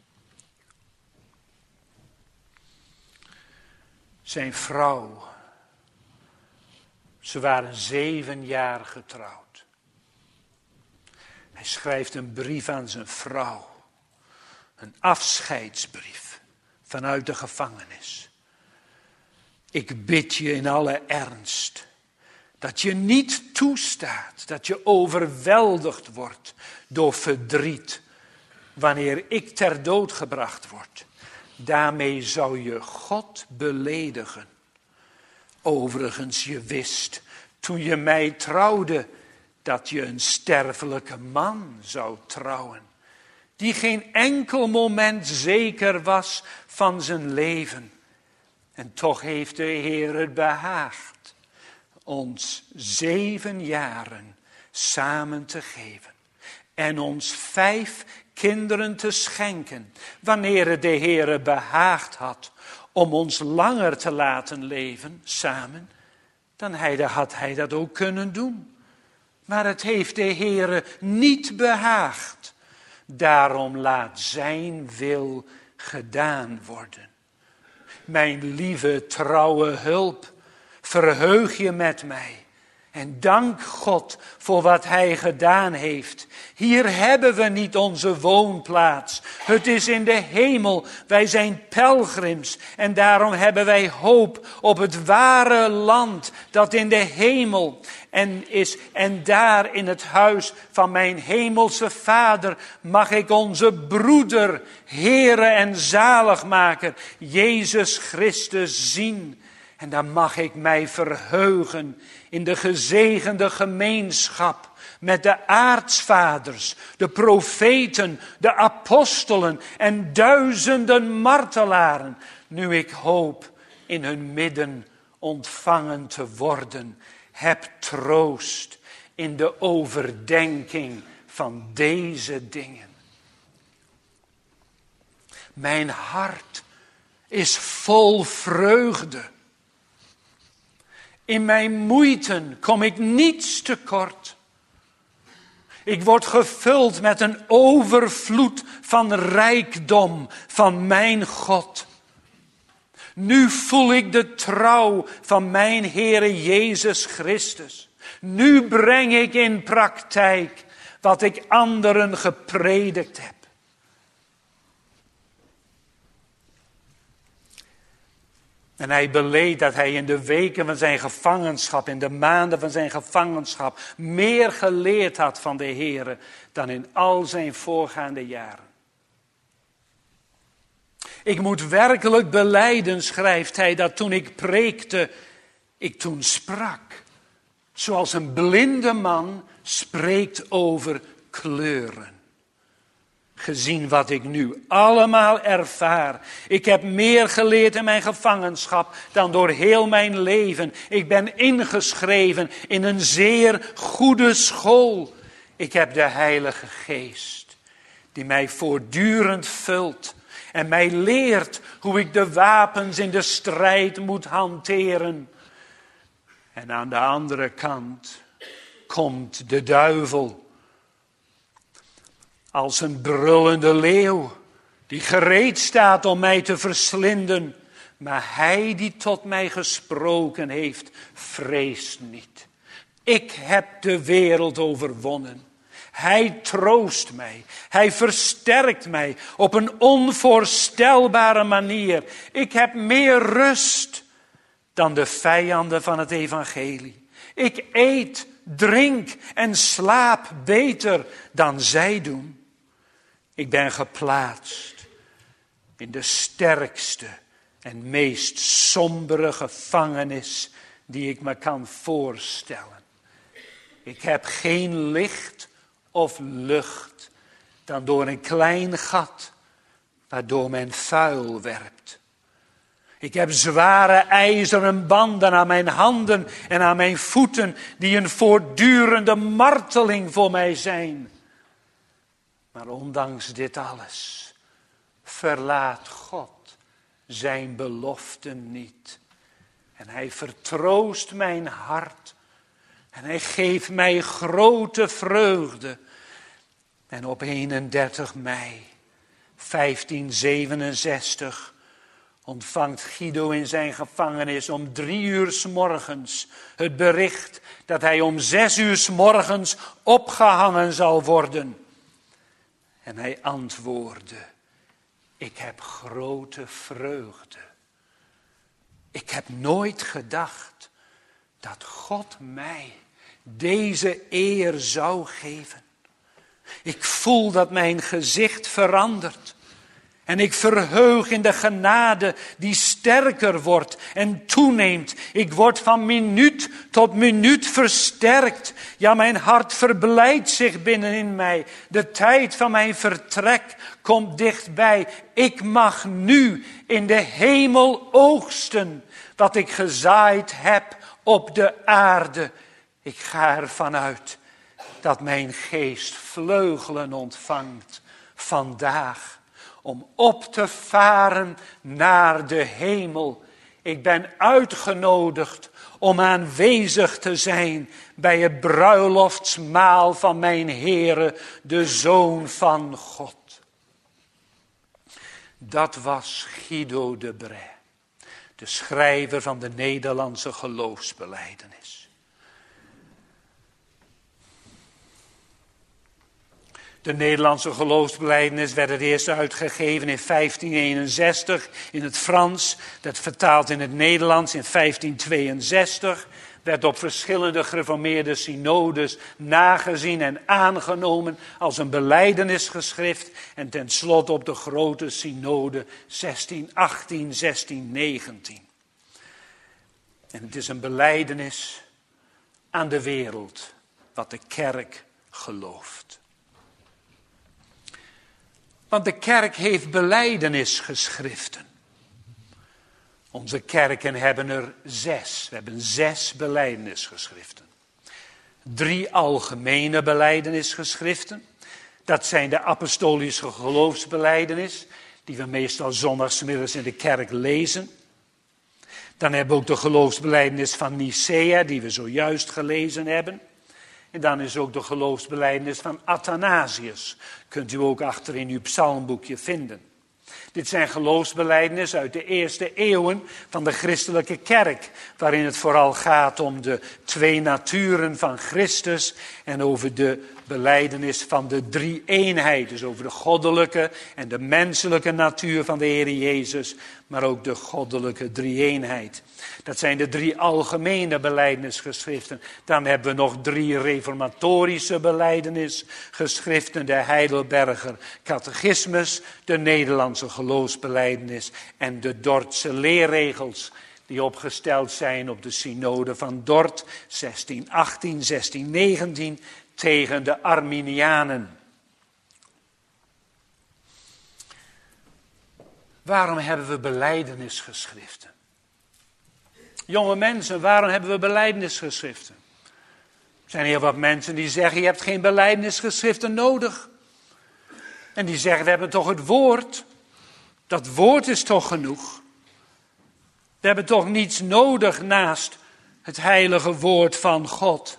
Zijn vrouw, ze waren 7 jaar getrouwd. Hij schrijft een brief aan zijn vrouw. Een afscheidsbrief vanuit de gevangenis. Ik bid je in alle ernst dat je niet toestaat dat je overweldigd wordt door verdriet wanneer ik ter dood gebracht word. Daarmee zou je God beledigen. Overigens, je wist toen je mij trouwde dat je een sterfelijke man zou trouwen. Die geen enkel moment zeker was van zijn leven. En toch heeft de Heer het behaagd ons 7 jaren samen te geven. En ons 5 kinderen te schenken. Wanneer het de Heer behaagd had om ons langer te laten leven samen. Dan had hij dat ook kunnen doen. Maar het heeft de Heer niet behaagd. Daarom laat zijn wil gedaan worden. Mijn lieve trouwe hulp, verheug je met mij. En dank God voor wat hij gedaan heeft. Hier hebben we niet onze woonplaats. Het is in de hemel. Wij zijn pelgrims. En daarom hebben wij hoop op het ware land dat in de hemel is. En daar in het huis van mijn hemelse Vader mag ik onze broeder, Heere en zaligmaker, Jezus Christus zien. En dan mag ik mij verheugen in de gezegende gemeenschap met de aartsvaders, de profeten, de apostelen en duizenden martelaren, nu ik hoop in hun midden ontvangen te worden. Heb troost in de overdenking van deze dingen. Mijn hart is vol vreugde. In mijn moeiten kom ik niets tekort. Ik word gevuld met een overvloed van rijkdom van mijn God. Nu voel ik de trouw van mijn Heere Jezus Christus. Nu breng ik in praktijk wat ik anderen gepredikt heb. En hij beleed dat hij in de weken van zijn gevangenschap, in de maanden van zijn gevangenschap, meer geleerd had van de Heere dan in al zijn voorgaande jaren. Ik moet werkelijk belijden, schrijft hij, dat toen ik preekte, ik toen sprak. Zoals een blinde man spreekt over kleuren. Gezien wat ik nu allemaal ervaar. Ik heb meer geleerd in mijn gevangenschap dan door heel mijn leven. Ik ben ingeschreven in een zeer goede school. Ik heb de Heilige Geest die mij voortdurend vult. En mij leert hoe ik de wapens in de strijd moet hanteren. En aan de andere kant komt de duivel. Als een brullende leeuw die gereed staat om mij te verslinden. Maar hij die tot mij gesproken heeft, vreest niet. Ik heb de wereld overwonnen. Hij troost mij. Hij versterkt mij op een onvoorstelbare manier. Ik heb meer rust dan de vijanden van het evangelie. Ik eet, drink en slaap beter dan zij doen. Ik ben geplaatst in de sterkste en meest sombere gevangenis die ik me kan voorstellen. Ik heb geen licht of lucht dan door een klein gat waardoor men vuil werpt. Ik heb zware ijzeren banden aan mijn handen en aan mijn voeten die een voortdurende marteling voor mij zijn. Maar ondanks dit alles verlaat God zijn beloften niet. En hij vertroost mijn hart. En hij geeft mij grote vreugde. En op 31 mei 1567 ontvangt Guido in zijn gevangenis om 3 uur 's morgens het bericht dat hij om 6 uur 's morgens opgehangen zal worden. En hij antwoordde, ik heb grote vreugde. Ik heb nooit gedacht dat God mij deze eer zou geven. Ik voel dat mijn gezicht verandert. En ik verheug in de genade die sterker wordt en toeneemt. Ik word van minuut tot minuut versterkt. Ja, mijn hart verblijdt zich binnenin mij. De tijd van mijn vertrek komt dichtbij. Ik mag nu in de hemel oogsten wat ik gezaaid heb op de aarde. Ik ga ervan uit dat mijn geest vleugelen ontvangt vandaag. Om op te varen naar de hemel. Ik ben uitgenodigd om aanwezig te zijn bij het bruiloftsmaal van mijn Heere, de Zoon van God. Dat was Guido de Brès, de schrijver van de Nederlandse geloofsbelijdenis. De Nederlandse geloofsbelijdenis werd het eerst uitgegeven in 1561 in het Frans. Werd vertaald in het Nederlands in 1562. Werd op verschillende gereformeerde synodes nagezien en aangenomen als een belijdenisgeschrift. En tenslotte op de grote synode 1618, 1619. En het is een belijdenis aan de wereld wat de kerk gelooft. Want de kerk heeft belijdenisgeschriften. Onze kerken hebben er 6. We hebben 6 belijdenisgeschriften. 3 algemene belijdenisgeschriften. Dat zijn de apostolische geloofsbelijdenis, die we meestal zondagsmiddags in de kerk lezen. Dan hebben we ook de geloofsbelijdenis van Nicea, die we zojuist gelezen hebben. En dan is ook de geloofsbelijdenis van Athanasius. Kunt u ook achter in uw psalmboekje vinden. Dit zijn geloofsbelijdenis uit de eerste eeuwen van de christelijke kerk, waarin het vooral gaat om de twee naturen van Christus en over de belijdenis van de drie-eenheid. Dus over de goddelijke en de menselijke natuur van de Heer Jezus, maar ook de goddelijke drie-eenheid. Dat zijn de 3 algemene belijdenisgeschriften. Dan hebben we nog 3 reformatorische belijdenisgeschriften. De Heidelberger Catechismus, de Nederlandse geloofsbelijdenis en de Dordtse leerregels, die opgesteld zijn op de synode van Dort 1618, 1619 tegen de Arminianen. Waarom hebben we belijdenisgeschriften? Jonge mensen, waarom hebben we belijdenisgeschriften? Er zijn heel wat mensen die zeggen, je hebt geen belijdenisgeschriften nodig. En die zeggen, we hebben toch het woord. Dat woord is toch genoeg. We hebben toch niets nodig naast het heilige woord van God.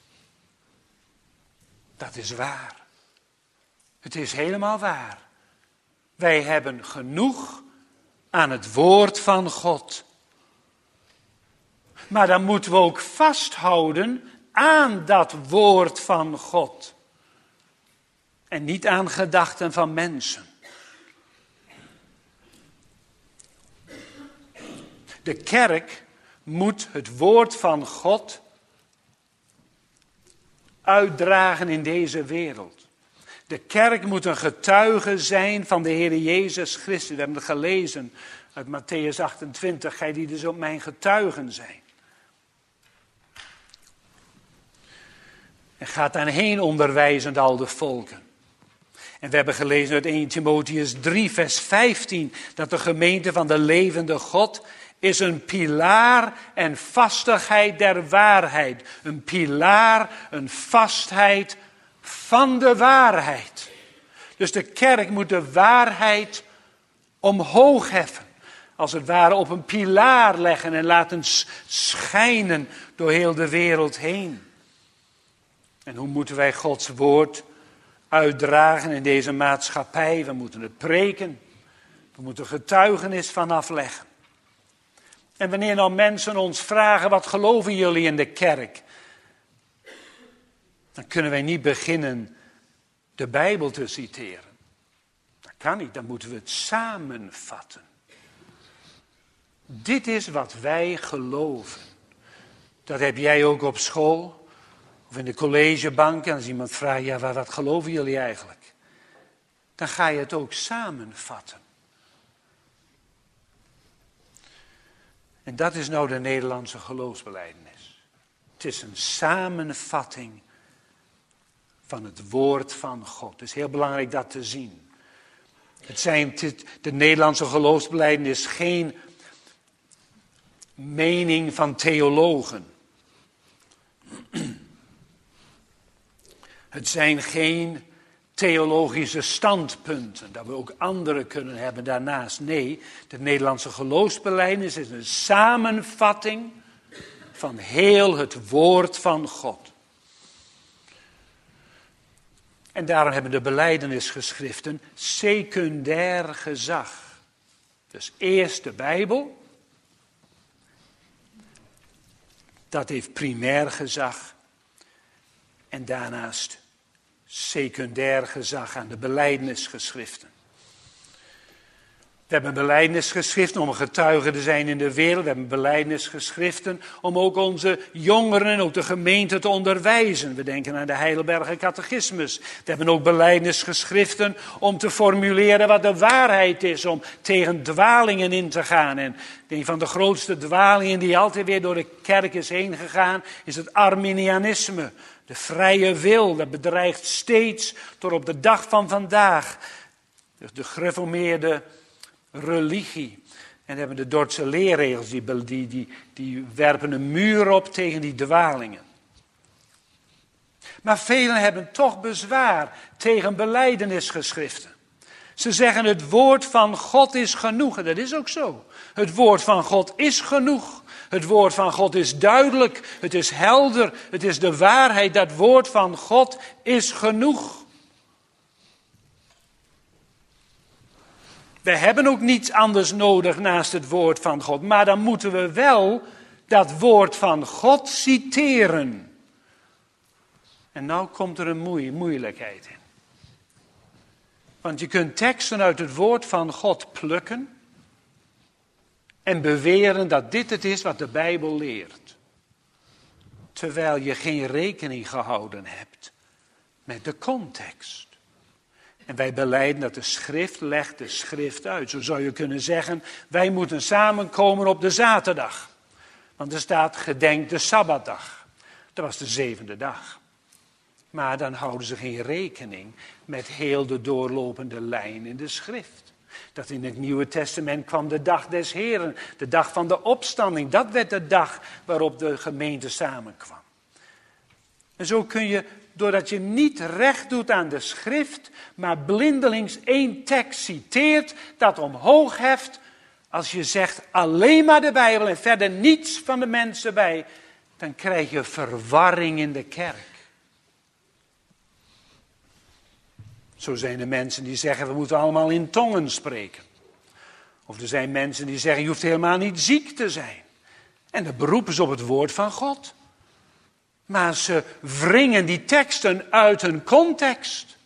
Dat is waar. Het is helemaal waar. Wij hebben genoeg aan het woord van God. Maar dan moeten we ook vasthouden aan dat woord van God. En niet aan gedachten van mensen. De kerk moet het woord van God uitdragen in deze wereld. De kerk moet een getuige zijn van de Heer Jezus Christus. We hebben het gelezen uit Mattheüs 28. Gij die dus op mijn getuigen zijn. En gaat daarheen onderwijzend al de volken. En we hebben gelezen uit 1 Timotheüs 3 vers 15. Dat de gemeente van de levende God is een pilaar en vastigheid der waarheid. Een pilaar, een vastheid van de waarheid. Dus de kerk moet de waarheid omhoog heffen. Als het ware op een pilaar leggen en laten schijnen door heel de wereld heen. En hoe moeten wij Gods woord uitdragen in deze maatschappij? We moeten het preken. We moeten getuigenis van afleggen. En wanneer nou mensen ons vragen, wat geloven jullie in de kerk? Dan kunnen wij niet beginnen de Bijbel te citeren. Dat kan niet, dan moeten we het samenvatten. Dit is wat wij geloven. Dat heb jij ook op school of in de collegebank. En als iemand vraagt, ja, wat geloven jullie eigenlijk? Dan ga je het ook samenvatten. En dat is nou de Nederlandse geloofsbelijdenis. Het is een samenvatting van het woord van God. Het is heel belangrijk dat te zien. De Nederlandse geloofsbelijdenis is geen mening van theologen. Het zijn geen theologische standpunten, dat we ook andere kunnen hebben daarnaast. Nee, de Nederlandse geloofsbelijdenis is een samenvatting van heel het woord van God. En daarom hebben de belijdenisgeschriften secundair gezag. Dus eerst de Bijbel, dat heeft primair gezag. En daarnaast secundair gezag aan de belijdenisgeschriften. We hebben belijdenisgeschriften om getuigen te zijn in de wereld. We hebben belijdenisgeschriften om ook onze jongeren en ook de gemeente te onderwijzen. We denken aan de Heidelberger Catechismus. We hebben ook belijdenisgeschriften om te formuleren wat de waarheid is. Om tegen dwalingen in te gaan. En een van de grootste dwalingen die altijd weer door de kerk is heen gegaan, is het Arminianisme. De vrije wil, dat bedreigt steeds tot op de dag van vandaag. De gereformeerde religie. En dan hebben we de Dordtse leerregels, die werpen een muur op tegen die dwalingen. Maar velen hebben toch bezwaar tegen belijdenisgeschriften. Ze zeggen het woord van God is genoeg. En dat is ook zo. Het woord van God is genoeg. Het woord van God is duidelijk. Het is helder. Het is de waarheid. Dat woord van God is genoeg. We hebben ook niets anders nodig naast het woord van God. Maar dan moeten we wel dat woord van God citeren. En nou komt er een moeilijkheid in. Want je kunt teksten uit het woord van God plukken en beweren dat dit het is wat de Bijbel leert. Terwijl je geen rekening gehouden hebt met de context. En wij belijden dat de schrift legt de schrift uit. Zo zou je kunnen zeggen, wij moeten samenkomen op de zaterdag. Want er staat gedenk de Sabbatdag. Dat was de 7e dag. Maar dan houden ze geen rekening met heel de doorlopende lijn in de schrift. Dat in het Nieuwe Testament kwam de dag des Heren, de dag van de opstanding. Dat werd de dag waarop de gemeente samenkwam. En zo kun je, doordat je niet recht doet aan de schrift, maar blindelings één tekst citeert, dat omhoog heft. Als je zegt alleen maar de Bijbel en verder niets van de mensen bij, dan krijg je verwarring in de kerk. Zo zijn er mensen die zeggen, we moeten allemaal in tongen spreken. Of er zijn mensen die zeggen, je hoeft helemaal niet ziek te zijn. En dan beroepen ze op het woord van God. Maar ze wringen die teksten uit hun context.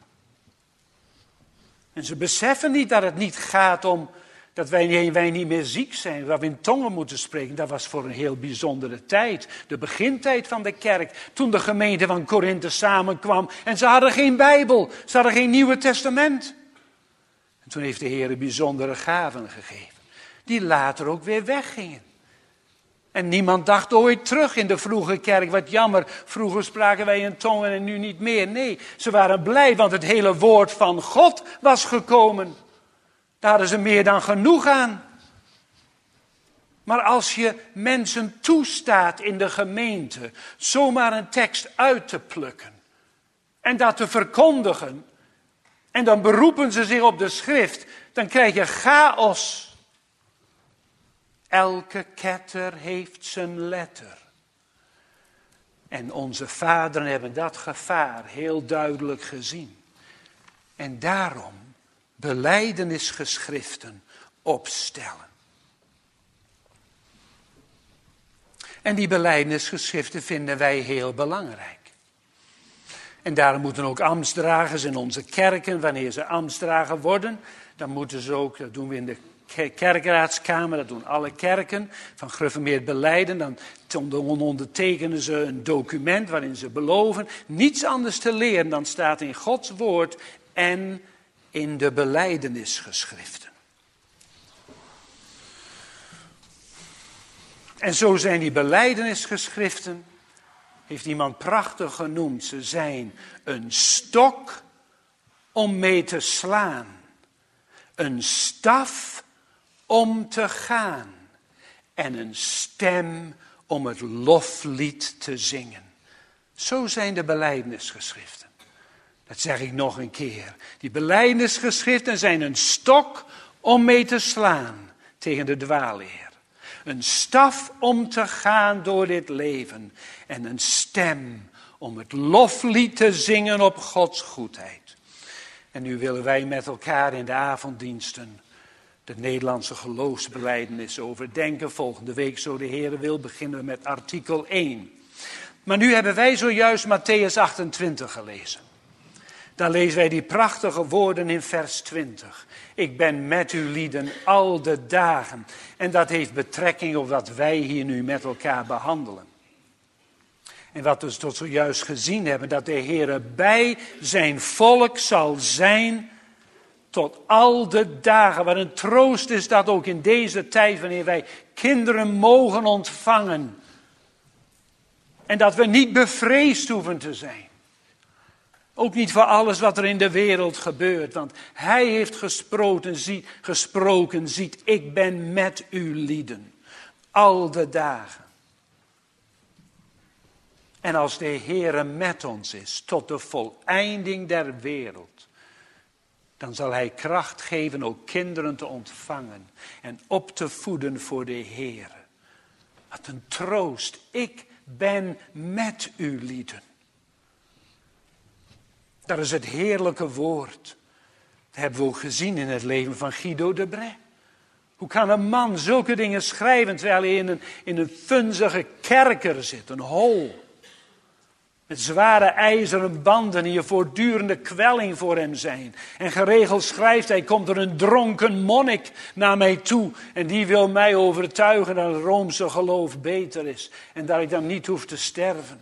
En ze beseffen niet dat het niet gaat om dat wij niet meer ziek zijn, dat we in tongen moeten spreken. Dat was voor een heel bijzondere tijd. De begintijd van de kerk. Toen de gemeente van Korinthe samenkwam. En ze hadden geen Bijbel. Ze hadden geen Nieuwe Testament. En toen heeft de Heer bijzondere gaven gegeven. Die later ook weer weggingen. En niemand dacht ooit terug in de vroege kerk. Wat jammer, vroeger spraken wij in tongen en nu niet meer. Nee, ze waren blij, want het hele woord van God was gekomen. Daar hadden ze meer dan genoeg aan. Maar als je mensen toestaat in de gemeente zomaar een tekst uit te plukken en dat te verkondigen en dan beroepen ze zich op de schrift, dan krijg je chaos. Elke ketter heeft zijn letter. En onze vaderen hebben dat gevaar heel duidelijk gezien. En daarom belijdenisgeschriften opstellen. En die belijdenisgeschriften vinden wij heel belangrijk. En daarom moeten ook ambtsdragers in onze kerken, wanneer ze ambtsdrager worden, dan moeten ze ook, dat doen we in de kerkraadskamer, dat doen alle kerken van gereformeerd belijden, dan ondertekenen ze een document waarin ze beloven niets anders te leren dan staat in Gods woord en in de belijdenisgeschriften. En zo zijn die belijdenisgeschriften, heeft iemand prachtig genoemd, ze zijn een stok om mee te slaan, een staf om te gaan en een stem om het loflied te zingen. Zo zijn de belijdenisgeschriften. Dat zeg ik nog een keer. Die belijdenisgeschriften zijn een stok om mee te slaan tegen de dwaalleer. Een staf om te gaan door dit leven. En een stem om het loflied te zingen op Gods goedheid. En nu willen wij met elkaar in de avonddiensten de Nederlandse geloofsbelijdenis overdenken. Volgende week, zo de Heer wil, beginnen we met artikel 1. Maar nu hebben wij zojuist Mattheüs 28 gelezen. Dan lezen wij die prachtige woorden in vers 20. Ik ben met u lieden al de dagen. En dat heeft betrekking op wat wij hier nu met elkaar behandelen. En wat we tot zojuist gezien hebben, dat de Heer bij zijn volk zal zijn tot al de dagen. Wat een troost is dat ook in deze tijd, wanneer wij kinderen mogen ontvangen. En dat we niet bevreesd hoeven te zijn. Ook niet voor alles wat er in de wereld gebeurt. Want hij heeft gesproken, ziet, ik ben met u lieden. Al de dagen. En als de Heere met ons is, tot de voleinding der wereld, dan zal hij kracht geven ook kinderen te ontvangen en op te voeden voor de Heere. Wat een troost, ik ben met u lieden. Dat is het heerlijke woord Dat hebben we ook gezien in het leven van Guido de Brès. Hoe kan een man zulke dingen schrijven terwijl hij in een vunzige kerker zit, een hol. Met zware ijzeren banden die een voortdurende kwelling voor hem zijn. En geregeld schrijft hij, komt er een dronken monnik naar mij toe. En die wil mij overtuigen dat het Roomse geloof beter is. En dat ik dan niet hoef te sterven.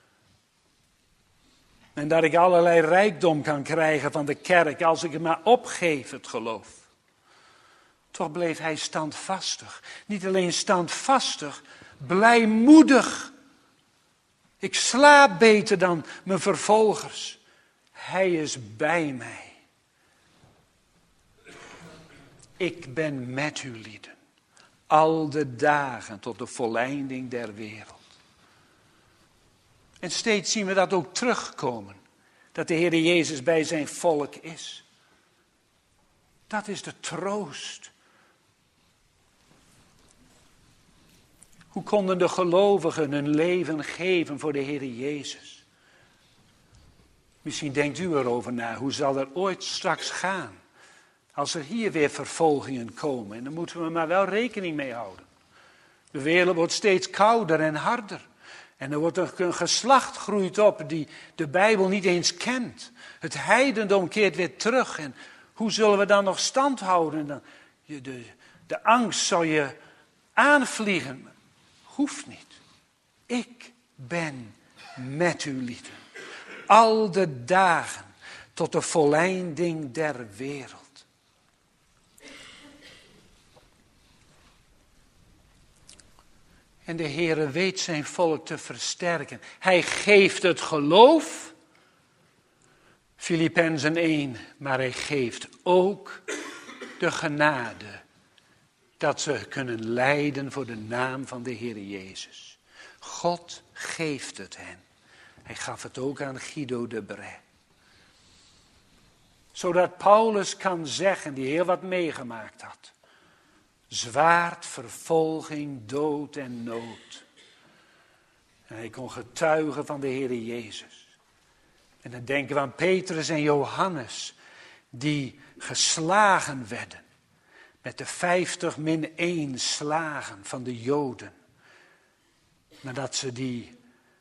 En dat ik allerlei rijkdom kan krijgen van de kerk als ik het maar opgeef, het geloof. Toch bleef hij standvastig. Niet alleen standvastig, blijmoedig. Ik slaap beter dan mijn vervolgers. Hij is bij mij. Ik ben met u lieden. Al de dagen tot de volleinding der wereld. En steeds zien we dat ook terugkomen. Dat de Heer Jezus bij zijn volk is. Dat is de troost. Hoe konden de gelovigen hun leven geven voor de Heer Jezus? Misschien denkt u erover na, hoe zal dat ooit straks gaan? Als er hier weer vervolgingen komen, en daar moeten we maar wel rekening mee houden. De wereld wordt steeds kouder en harder. En er wordt een geslacht groeit op die de Bijbel niet eens kent. Het heidendom keert weer terug. En hoe zullen we dan nog stand houden? De angst zal je aanvliegen. Hoeft niet. Ik ben met u lieden. Al de dagen tot de volleinding der wereld. En de Heere weet zijn volk te versterken. Hij geeft het geloof. Filippenzen 1. Maar hij geeft ook de genade. Dat ze kunnen lijden voor de naam van de Heer Jezus. God geeft het hen. Hij gaf het ook aan Guido de Brès. Zodat Paulus kan zeggen, die heel wat meegemaakt had. Zwaard, vervolging, dood en nood. En hij kon getuigen van de Heer Jezus. En dan denken we aan Petrus en Johannes, die geslagen werden. Met de 50-1 slagen van de Joden. Nadat ze die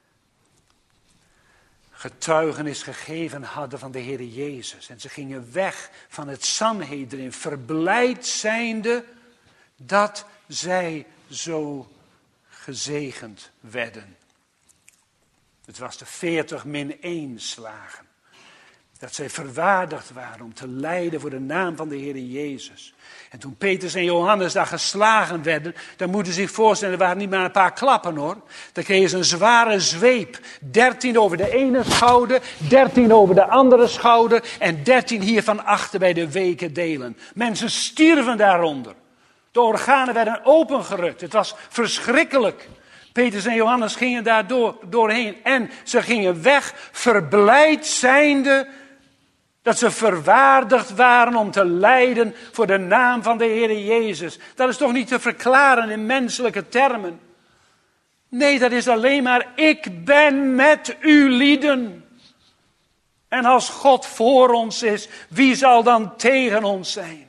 getuigenis gegeven hadden van de Heer Jezus. En ze gingen weg van het Sanhedrin, verblijd zijnde dat zij zo gezegend werden. Het was de 40-1 slagen. Dat zij verwaardigd waren om te lijden voor de naam van de Heer Jezus. En toen Petrus en Johannes daar geslagen werden, dan moeten ze zich voorstellen, er waren niet maar een paar klappen hoor. Dan kregen ze een zware zweep. 13 over de ene schouder, 13 over de andere schouder en 13 hier van achter bij de weke delen. Mensen stierven daaronder. De organen werden opengerukt. Het was verschrikkelijk. Petrus en Johannes gingen daar doorheen en ze gingen weg, verblijd zijnde dat ze verwaardigd waren om te lijden voor de naam van de Heer Jezus. Dat is toch niet te verklaren in menselijke termen? Nee, dat is alleen maar, ik ben met u lieden. En als God voor ons is, wie zal dan tegen ons zijn?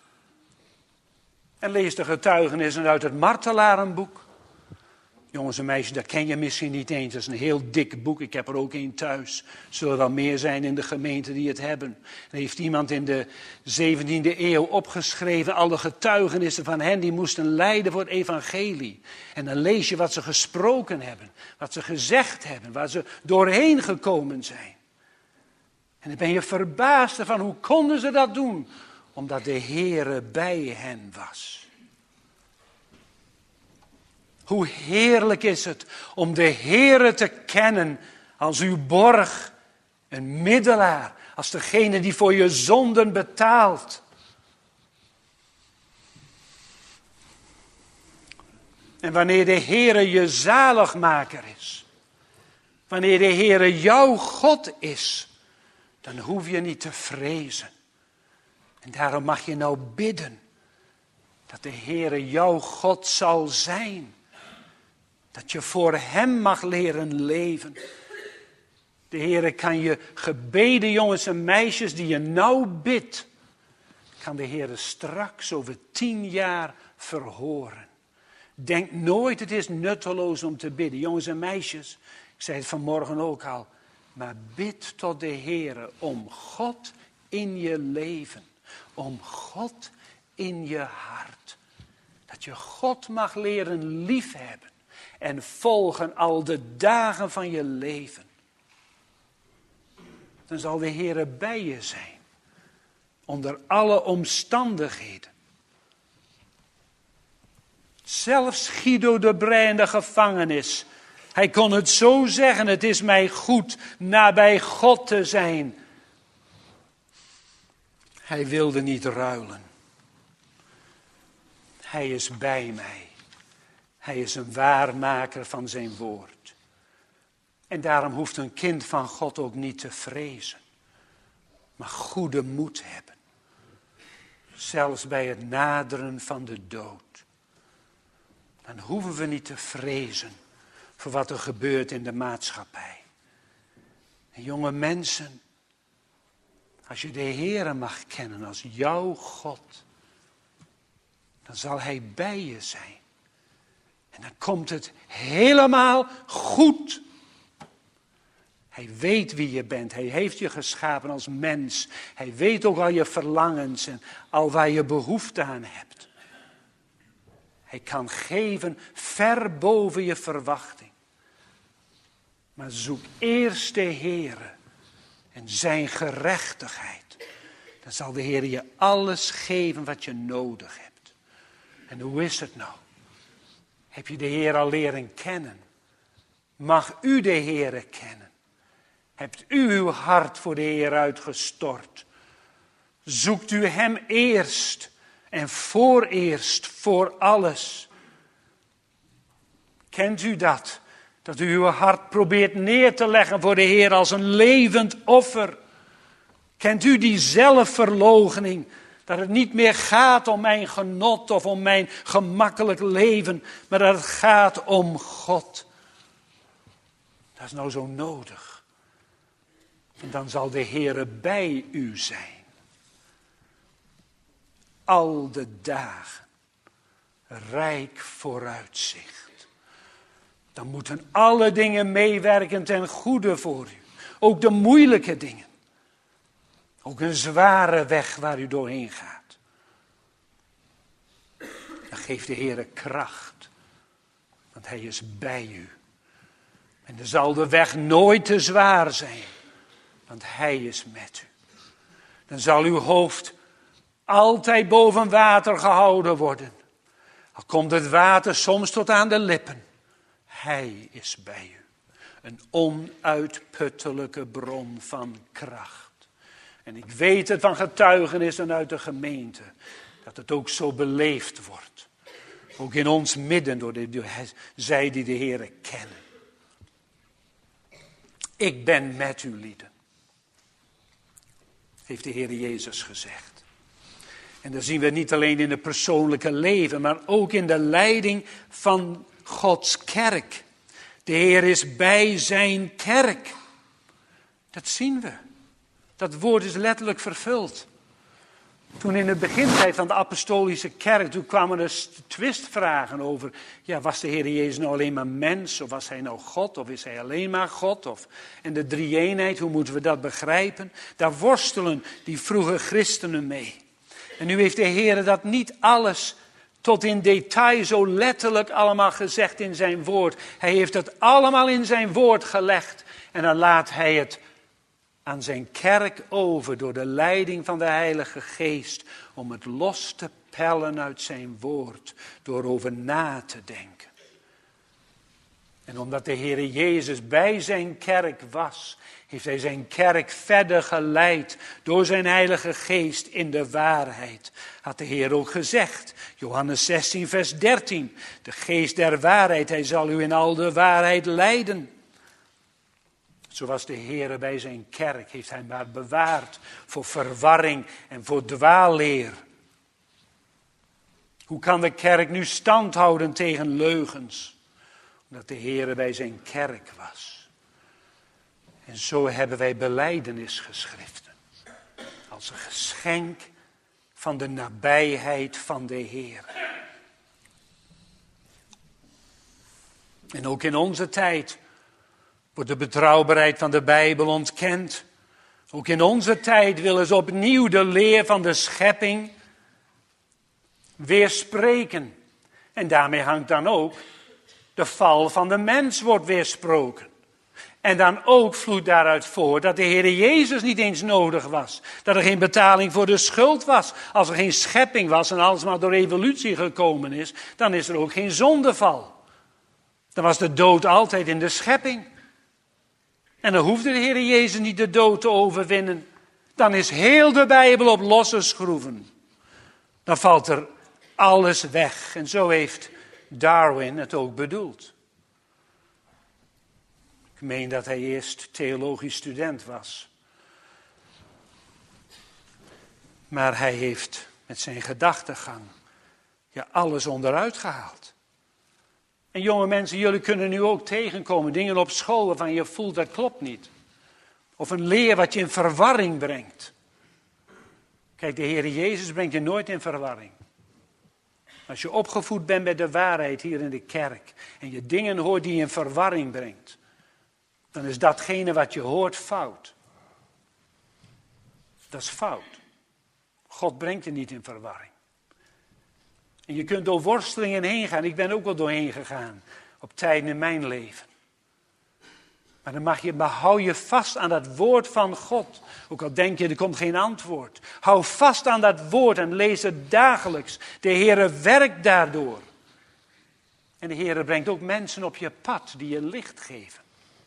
En lees de getuigenissen uit het Martelarenboek. Jongens en meisjes, dat ken je misschien niet eens. Dat is een heel dik boek. Ik heb er ook een thuis. Er zullen wel meer zijn in de gemeente die het hebben. Er heeft iemand in de 17e eeuw opgeschreven. Alle getuigenissen van hen die moesten lijden voor het evangelie. En dan lees je wat ze gesproken hebben. Wat ze gezegd hebben. Waar ze doorheen gekomen zijn. En dan ben je verbaasd van hoe konden ze dat doen? Omdat de Heere bij hen was. Hoe heerlijk is het om de Heere te kennen als uw borg, een middelaar, als degene die voor je zonden betaalt. En wanneer de Heere je zaligmaker is, wanneer de Heere jouw God is, dan hoef je niet te vrezen. En daarom mag je nou bidden dat de Heere jouw God zal zijn. Dat je voor hem mag leren leven. De Heere kan je gebeden, jongens en meisjes, die je nou bidt. gaan de Heer straks over 10 jaar verhoren. Denk nooit het is nutteloos om te bidden. Jongens en meisjes, ik zei het vanmorgen ook al. Maar bid tot de Heer om God in je leven. Om God in je hart. Dat je God mag leren liefhebben. En volgen al de dagen van je leven. Dan zal de Heer bij je zijn. Onder alle omstandigheden. Zelfs Guido de Brij in de gevangenis. Hij kon het zo zeggen, het is mij goed nabij God te zijn. Hij wilde niet ruilen. Hij is bij mij. Hij is een waarmaker van zijn woord. En daarom hoeft een kind van God ook niet te vrezen. Maar goede moed hebben. Zelfs bij het naderen van de dood. Dan hoeven we niet te vrezen voor wat er gebeurt in de maatschappij. En jonge mensen, als je de Heere mag kennen als jouw God, dan zal Hij bij je zijn. En dan komt het helemaal goed. Hij weet wie je bent. Hij heeft je geschapen als mens. Hij weet ook al je verlangens en al waar je behoefte aan hebt. Hij kan geven ver boven je verwachting. Maar zoek eerst de Heere en zijn gerechtigheid. Dan zal de Heer je alles geven wat je nodig hebt. En hoe is het nou? Heb je de Heer al leren kennen? Mag u de Heere kennen? Hebt u uw hart voor de Heer uitgestort? Zoekt u hem eerst en vooreerst voor alles? Kent u dat? Dat u uw hart probeert neer te leggen voor de Heer als een levend offer. Kent u die zelfverloochening? Dat het niet meer gaat om mijn genot of om mijn gemakkelijk leven. Maar dat het gaat om God. Dat is nou zo nodig. En dan zal de Heere bij u zijn. Al de dagen. Rijk vooruitzicht. Dan moeten alle dingen meewerken ten goede voor u. Ook de moeilijke dingen. Ook een zware weg waar u doorheen gaat. Dan geeft de Heere kracht. Want Hij is bij u. En dan zal de weg nooit te zwaar zijn. Want Hij is met u. Dan zal uw hoofd altijd boven water gehouden worden. Al komt het water soms tot aan de lippen. Hij is bij u. Een onuitputtelijke bron van kracht. En ik weet het van getuigenissen uit de gemeente. Dat het ook zo beleefd wordt. Ook in ons midden door zij die de Heere kennen. Ik ben met u lieden. Heeft de Heer Jezus gezegd. En dat zien we niet alleen in het persoonlijke leven, maar ook in de leiding van Gods kerk. De Heer is bij zijn kerk. Dat zien we. Dat woord is letterlijk vervuld. Toen in de begintijd van de apostolische kerk, toen kwamen er twistvragen over. Ja, was de Heer Jezus nou alleen maar mens? Of was Hij nou God? Of is Hij alleen maar God? En de drie-eenheid, hoe moeten we dat begrijpen? Daar worstelen die vroege christenen mee. En nu heeft de Heer dat niet alles tot in detail zo letterlijk allemaal gezegd in zijn woord. Hij heeft het allemaal in zijn woord gelegd. En dan laat Hij het aan zijn kerk over door de leiding van de Heilige Geest. Om het los te pellen uit zijn woord. Door over na te denken. En omdat de Heer Jezus bij zijn kerk was. Heeft Hij zijn kerk verder geleid. Door zijn Heilige Geest in de waarheid. Had de Heer ook gezegd. Johannes 16 vers 13. De Geest der waarheid. Hij zal u in al de waarheid leiden. Zoals de Heer bij zijn kerk heeft Hij maar bewaard voor verwarring en voor dwaalleer. Hoe kan de kerk nu stand houden tegen leugens? Omdat de Heer bij zijn kerk was. En zo hebben wij belijdenisgeschriften. Als een geschenk van de nabijheid van de Heer. En ook in onze tijd wordt de betrouwbaarheid van de Bijbel ontkend. Ook in onze tijd willen ze opnieuw de leer van de schepping weerspreken. En daarmee hangt dan ook de val van de mens wordt weersproken. En dan ook vloeit daaruit voort dat de Heer Jezus niet eens nodig was. Dat er geen betaling voor de schuld was. Als er geen schepping was en alles maar door evolutie gekomen is, dan is er ook geen zondeval. Dan was de dood altijd in de schepping. En dan hoefde de Heer Jezus niet de dood te overwinnen. Dan is heel de Bijbel op losse schroeven. Dan valt er alles weg. En zo heeft Darwin het ook bedoeld. Ik meen dat hij eerst theologisch student was. Maar hij heeft met zijn gedachtegang alles onderuit gehaald. En jonge mensen, jullie kunnen nu ook tegenkomen dingen op school waarvan je voelt dat klopt niet. Of een leer wat je in verwarring brengt. Kijk, de Heer Jezus brengt je nooit in verwarring. Als je opgevoed bent met de waarheid hier in de kerk en je dingen hoort die je in verwarring brengt, dan is datgene wat je hoort fout. Dat is fout. God brengt je niet in verwarring. En je kunt door worstelingen heen gaan. Ik ben ook wel doorheen gegaan op tijden in mijn leven. Maar dan hou je vast aan dat woord van God. Ook al denk je, er komt geen antwoord. Hou vast aan dat woord en lees het dagelijks. De Heere werkt daardoor. En de Heere brengt ook mensen op je pad die je licht geven.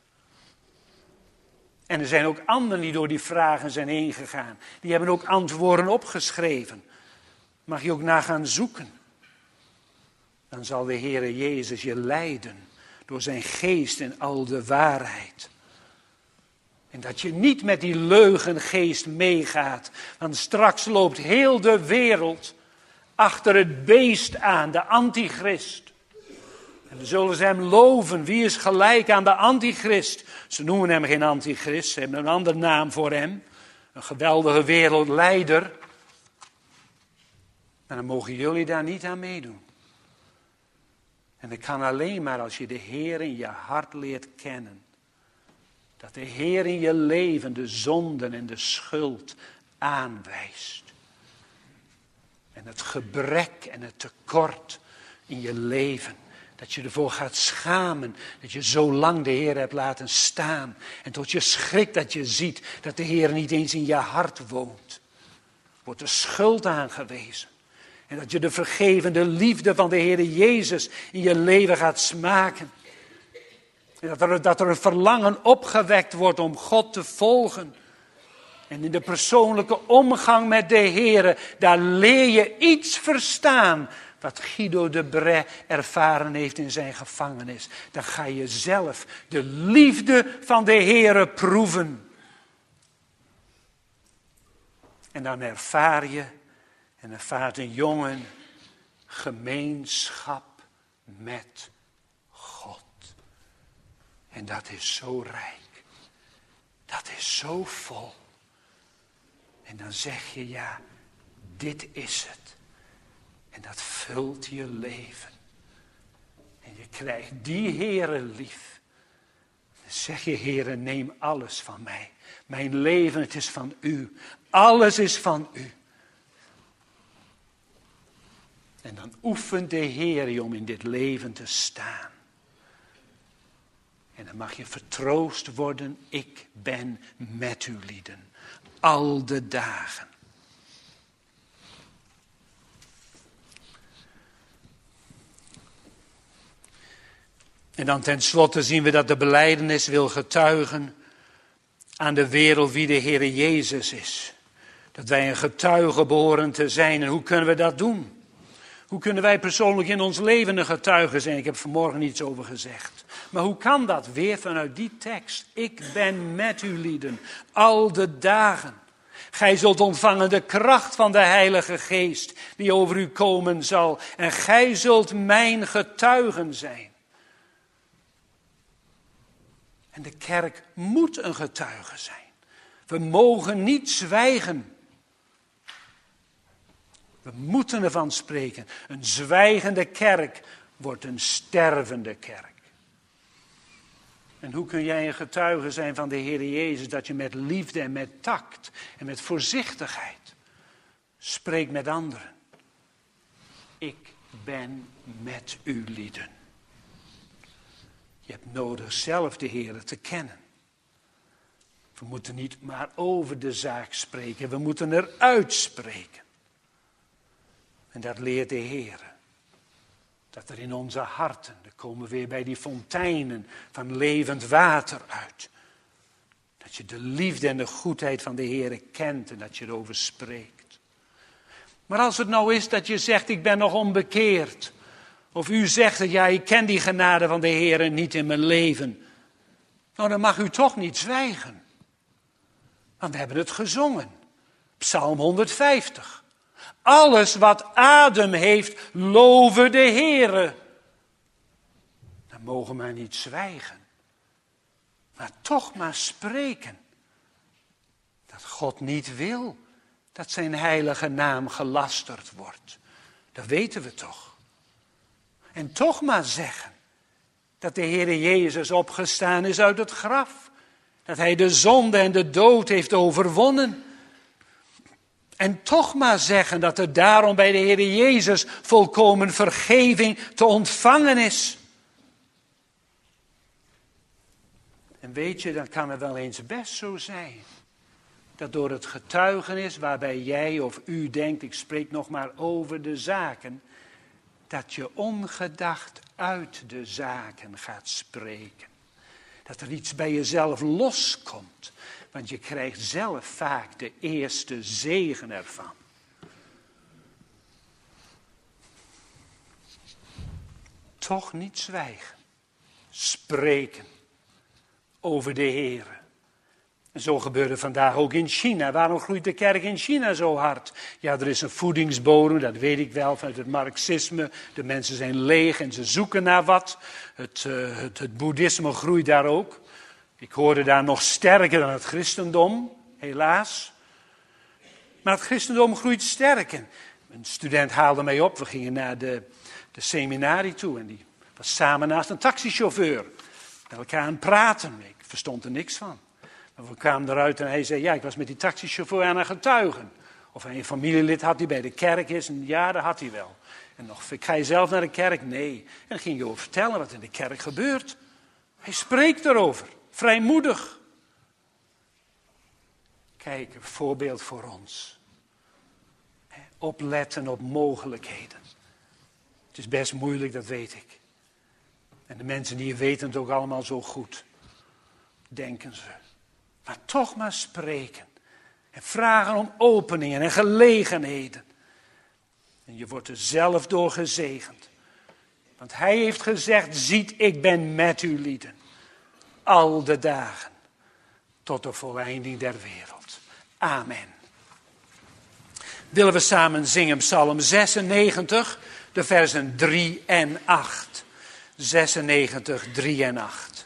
En er zijn ook anderen die door die vragen zijn heen gegaan. Die hebben ook antwoorden opgeschreven. Mag je ook naar gaan zoeken. Dan zal de Heere Jezus je leiden door zijn geest in al de waarheid. En dat je niet met die leugengeest meegaat. Want straks loopt heel de wereld achter het beest aan, de antichrist. En dan zullen ze hem loven. Wie is gelijk aan de antichrist? Ze noemen hem geen antichrist, ze hebben een andere naam voor hem. Een geweldige wereldleider. Maar dan mogen jullie daar niet aan meedoen. En dat kan alleen maar als je de Heer in je hart leert kennen. Dat de Heer in je leven de zonden en de schuld aanwijst. En het gebrek en het tekort in je leven. Dat je ervoor gaat schamen. Dat je zo lang de Heer hebt laten staan. En tot je schrik dat je ziet dat de Heer niet eens in je hart woont. Wordt de schuld aangewezen. En dat je de vergevende liefde van de Heer Jezus in je leven gaat smaken. En dat er een verlangen opgewekt wordt om God te volgen. En in de persoonlijke omgang met de Heer, daar leer je iets verstaan wat Guido de Brès ervaren heeft in zijn gevangenis. Dan ga je zelf de liefde van de Heer proeven. En dan ervaar je, en ervaart een jongen, gemeenschap met God. En dat is zo rijk. Dat is zo vol. En dan zeg je, ja, dit is het. En dat vult je leven. En je krijgt die Heere lief. Dan zeg je, Heere, neem alles van mij. Mijn leven, het is van u. Alles is van u. En dan oefent de Heer je om in dit leven te staan. En dan mag je vertroost worden, ik ben met u lieden. Al de dagen. En dan tenslotte zien we dat de belijdenis wil getuigen aan de wereld wie de Heer Jezus is. Dat wij een getuige behoren te zijn. En hoe kunnen we dat doen? Hoe kunnen wij persoonlijk in ons leven een getuige zijn? Ik heb vanmorgen iets over gezegd. Maar hoe kan dat? Weer vanuit die tekst. Ik ben met u lieden, al de dagen. Gij zult ontvangen de kracht van de Heilige Geest die over u komen zal. En gij zult mijn getuigen zijn. En de kerk moet een getuige zijn. We mogen niet zwijgen. We moeten ervan spreken. Een zwijgende kerk wordt een stervende kerk. En hoe kun jij een getuige zijn van de Heer Jezus, dat je met liefde en met tact en met voorzichtigheid spreekt met anderen? Ik ben met u lieden. Je hebt nodig zelf de Heer te kennen. We moeten niet maar over de zaak spreken, we moeten eruit spreken. En dat leert de Heer. Dat er in onze harten, dan komen we weer bij die fonteinen van levend water uit. Dat je de liefde en de goedheid van de Heer kent en dat je erover spreekt. Maar als het nou is dat je zegt, ik ben nog onbekeerd. Of u zegt dat ja, ik ken die genade van de Heer niet in mijn leven. Nou, dan mag u toch niet zwijgen. Want we hebben het gezongen. Psalm 150. Alles wat adem heeft, loven de Heere. Dan mogen we maar niet zwijgen. Maar toch maar spreken. Dat God niet wil dat zijn heilige naam gelasterd wordt. Dat weten we toch. En toch maar zeggen dat de Heere Jezus opgestaan is uit het graf. Dat hij de zonde en de dood heeft overwonnen. En toch maar zeggen dat er daarom bij de Heere Jezus volkomen vergeving te ontvangen is. En weet je, dan kan het wel eens best zo zijn. Dat door het getuigenis waarbij jij of u denkt, ik spreek nog maar over de zaken. Dat je ongedacht uit de zaken gaat spreken. Dat er iets bij jezelf loskomt. Want je krijgt zelf vaak de eerste zegen ervan. Toch niet zwijgen. Spreken over de Heere. En zo gebeurde vandaag ook in China. Waarom groeit de kerk in China zo hard? Ja, er is een voedingsbodem, dat weet ik wel, vanuit het marxisme. De mensen zijn leeg en ze zoeken naar wat. Het boeddhisme groeit daar ook. Ik hoorde daar nog sterker dan het christendom, helaas. Maar het christendom groeit sterker. Een student haalde mij op, we gingen naar de seminarie toe. En die was samen naast een taxichauffeur. Met elkaar aan het praten. Ik verstond er niks van. Maar we kwamen eruit en hij zei, ja, ik was met die taxichauffeur aan het getuigen. Of hij een familielid had die bij de kerk is. En ja, dat had hij wel. En nog, ga je zelf naar de kerk? Nee. En dan ging je over vertellen wat in de kerk gebeurt. Hij spreekt erover. Vrijmoedig. Kijk, een voorbeeld voor ons. Opletten op mogelijkheden. Het is best moeilijk, dat weet ik. En de mensen die weten het ook allemaal zo goed. Denken ze. Maar toch maar spreken. En vragen om openingen en gelegenheden. En je wordt er zelf door gezegend. Want hij heeft gezegd, ziet, ik ben met u lieden. Al de dagen. Tot de voleinding der wereld. Amen. Willen we samen zingen Psalm 96, de versen 3 en 8. 96, 3 en 8.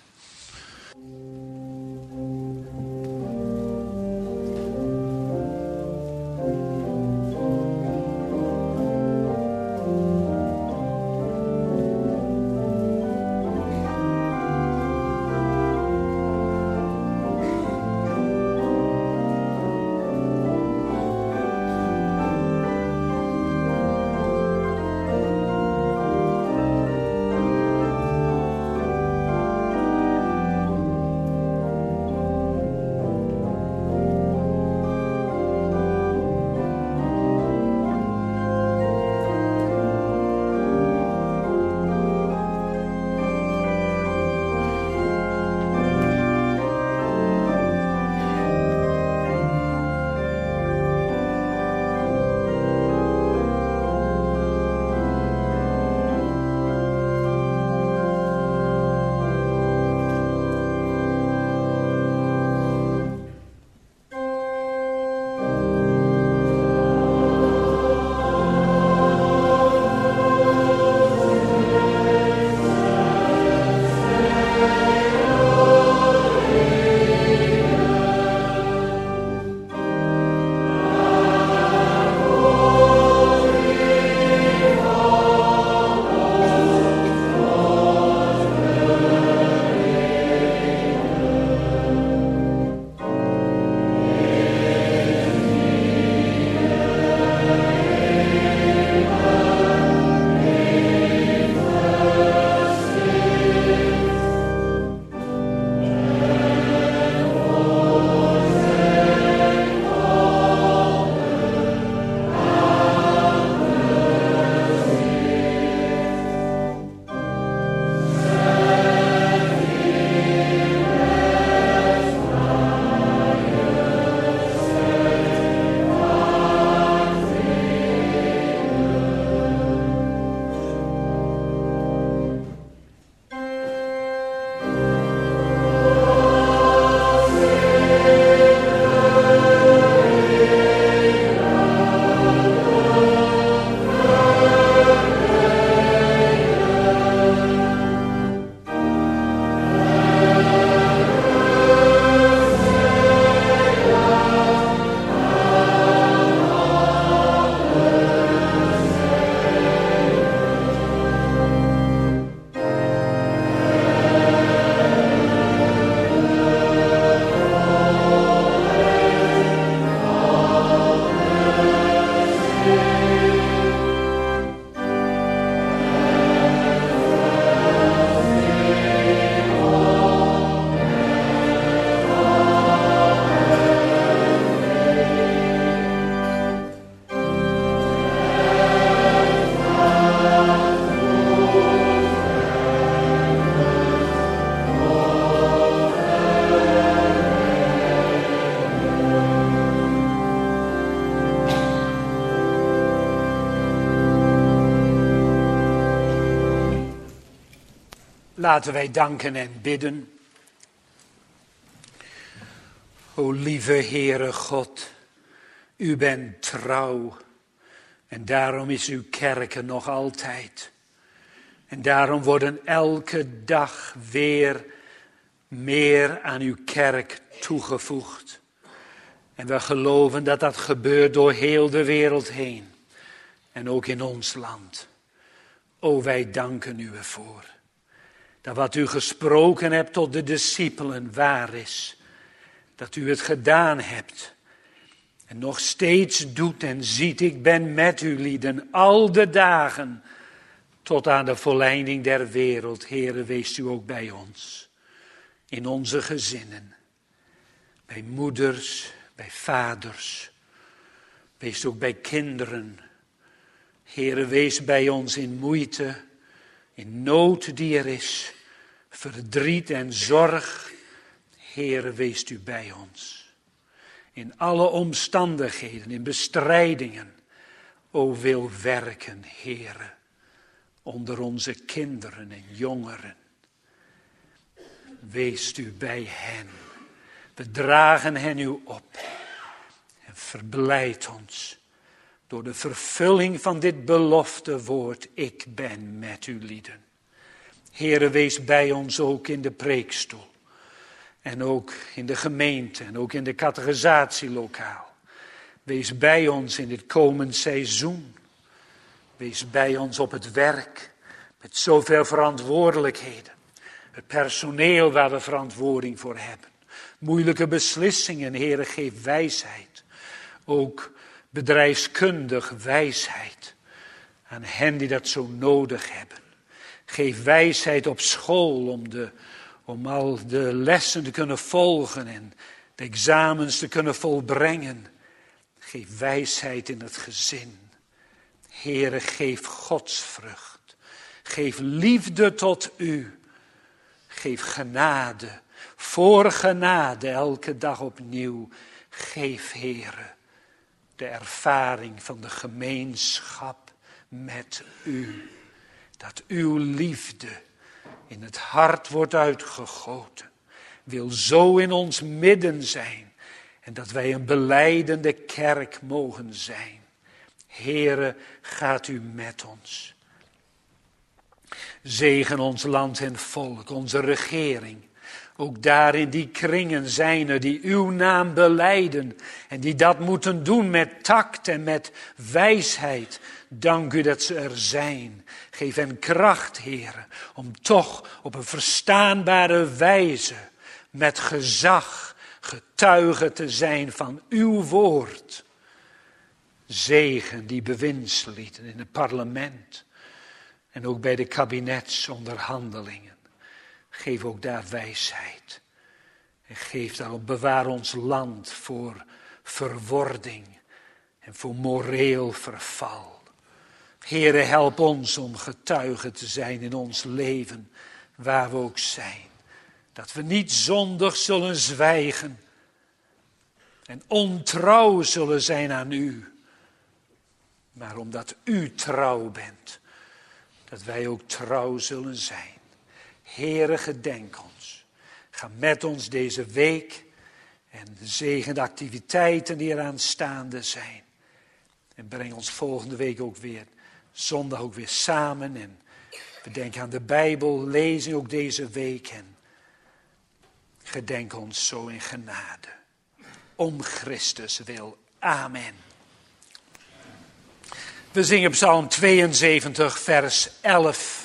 Laten wij danken en bidden. O lieve Heere God, u bent trouw en daarom is uw kerk er nog altijd. En daarom worden elke dag weer meer aan uw kerk toegevoegd. En we geloven dat dat gebeurt door heel de wereld heen. En ook in ons land. O, wij danken u ervoor. Dat wat u gesproken hebt tot de discipelen waar is. Dat u het gedaan hebt. En nog steeds doet en ziet. Ik ben met u lieden al de dagen. Tot aan de volleinding der wereld. Heere, wees u ook bij ons. In onze gezinnen. Bij moeders, bij vaders. Wees ook bij kinderen. Heere, wees bij ons in moeite, in nood die er is, verdriet en zorg. Heere, wees u bij ons. In alle omstandigheden, in bestrijdingen. O, wil werken, Heere, onder onze kinderen en jongeren. Wees u bij hen. We dragen hen u op. En verblijd ons. Door de vervulling van dit belofte woord. Ik ben met u lieden. Heere, wees bij ons ook in de preekstoel. En ook in de gemeente. En ook in de catechisatielokaal. Wees bij ons in dit komend seizoen. Wees bij ons op het werk. Met zoveel verantwoordelijkheden. Het personeel waar we verantwoording voor hebben. Moeilijke beslissingen, Heere, geef wijsheid. Ook bedrijfskundig wijsheid. Aan hen die dat zo nodig hebben. Geef wijsheid op school om al de lessen te kunnen volgen en de examens te kunnen volbrengen. Geef wijsheid in het gezin. Heere, geef godsvrucht. Geef liefde tot u. Geef genade, voor genade, elke dag opnieuw. Geef, Heere, de ervaring van de gemeenschap met u. Dat uw liefde in het hart wordt uitgegoten. Wil zo in ons midden zijn. En dat wij een belijdende kerk mogen zijn. Heere, gaat u met ons. Zegen ons land en volk, onze regering. Ook daar in die kringen zijn er die uw naam belijden. En die dat moeten doen met tact en met wijsheid. Dank u dat ze er zijn. Geef hen kracht, Heere, om toch op een verstaanbare wijze met gezag getuige te zijn van uw woord. Zegen die bewindslieden in het parlement. En ook bij de kabinetsonderhandelingen. Geef ook daar wijsheid. En geef daarop, bewaar ons land voor verwording en voor moreel verval. Heere, help ons om getuige te zijn in ons leven, waar we ook zijn. Dat we niet zondig zullen zwijgen en ontrouw zullen zijn aan u. Maar omdat u trouw bent, dat wij ook trouw zullen zijn. Heere, gedenk ons. Ga met ons deze week en zegen de activiteiten die eraan staande zijn. En breng ons volgende week ook weer, zondag ook weer samen. En we denken aan de Bijbel, lezing ook deze week. En gedenk ons zo in genade. Om Christus wil. Amen. We zingen Psalm 72, vers 11.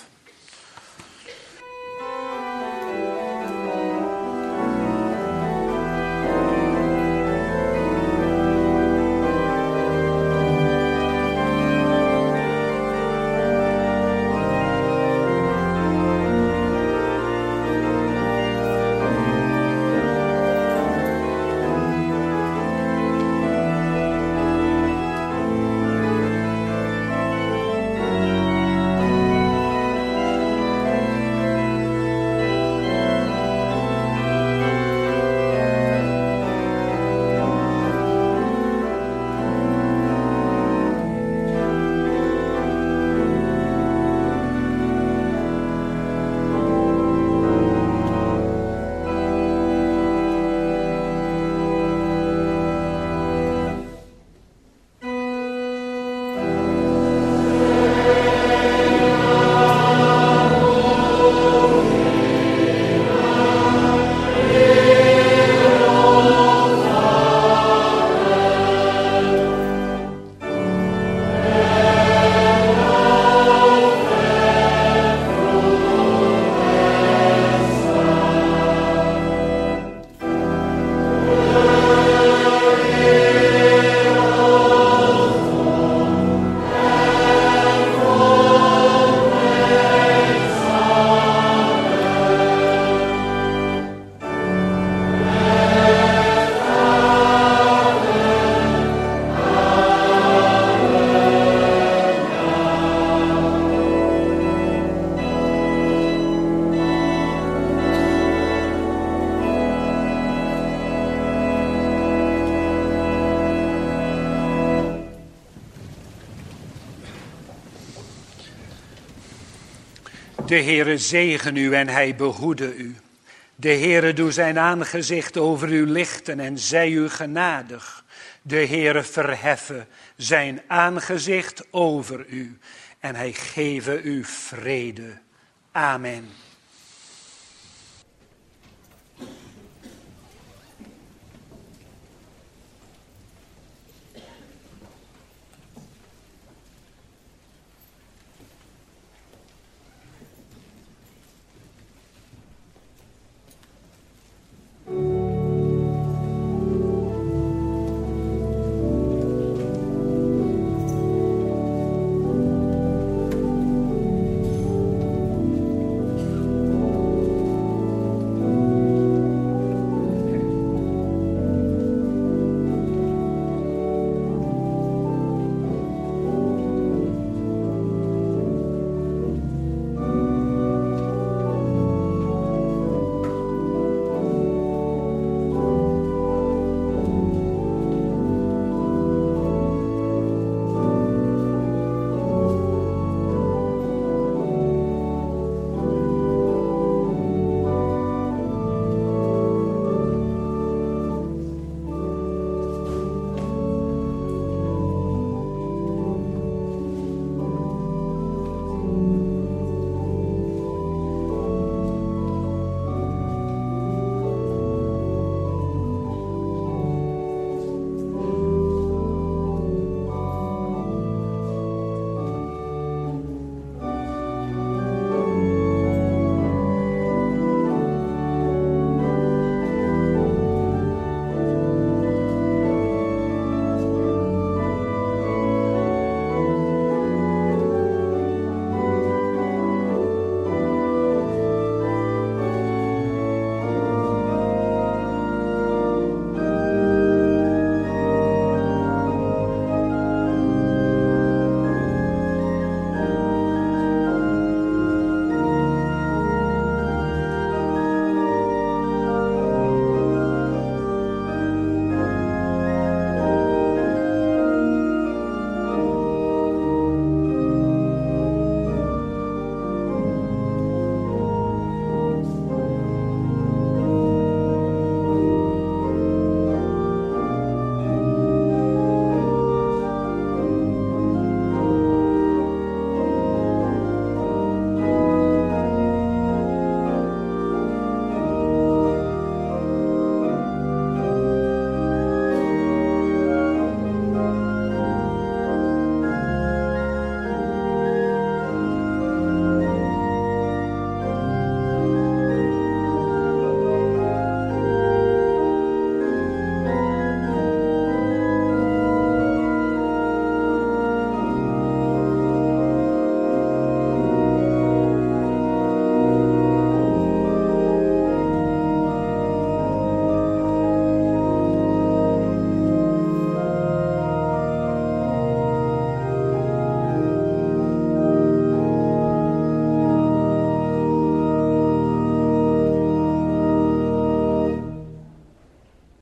De Heere zegen u en hij behoede u. De Heere doe zijn aangezicht over u lichten en zij u genadig. De Heere verheffen zijn aangezicht over u en hij geve u vrede. Amen.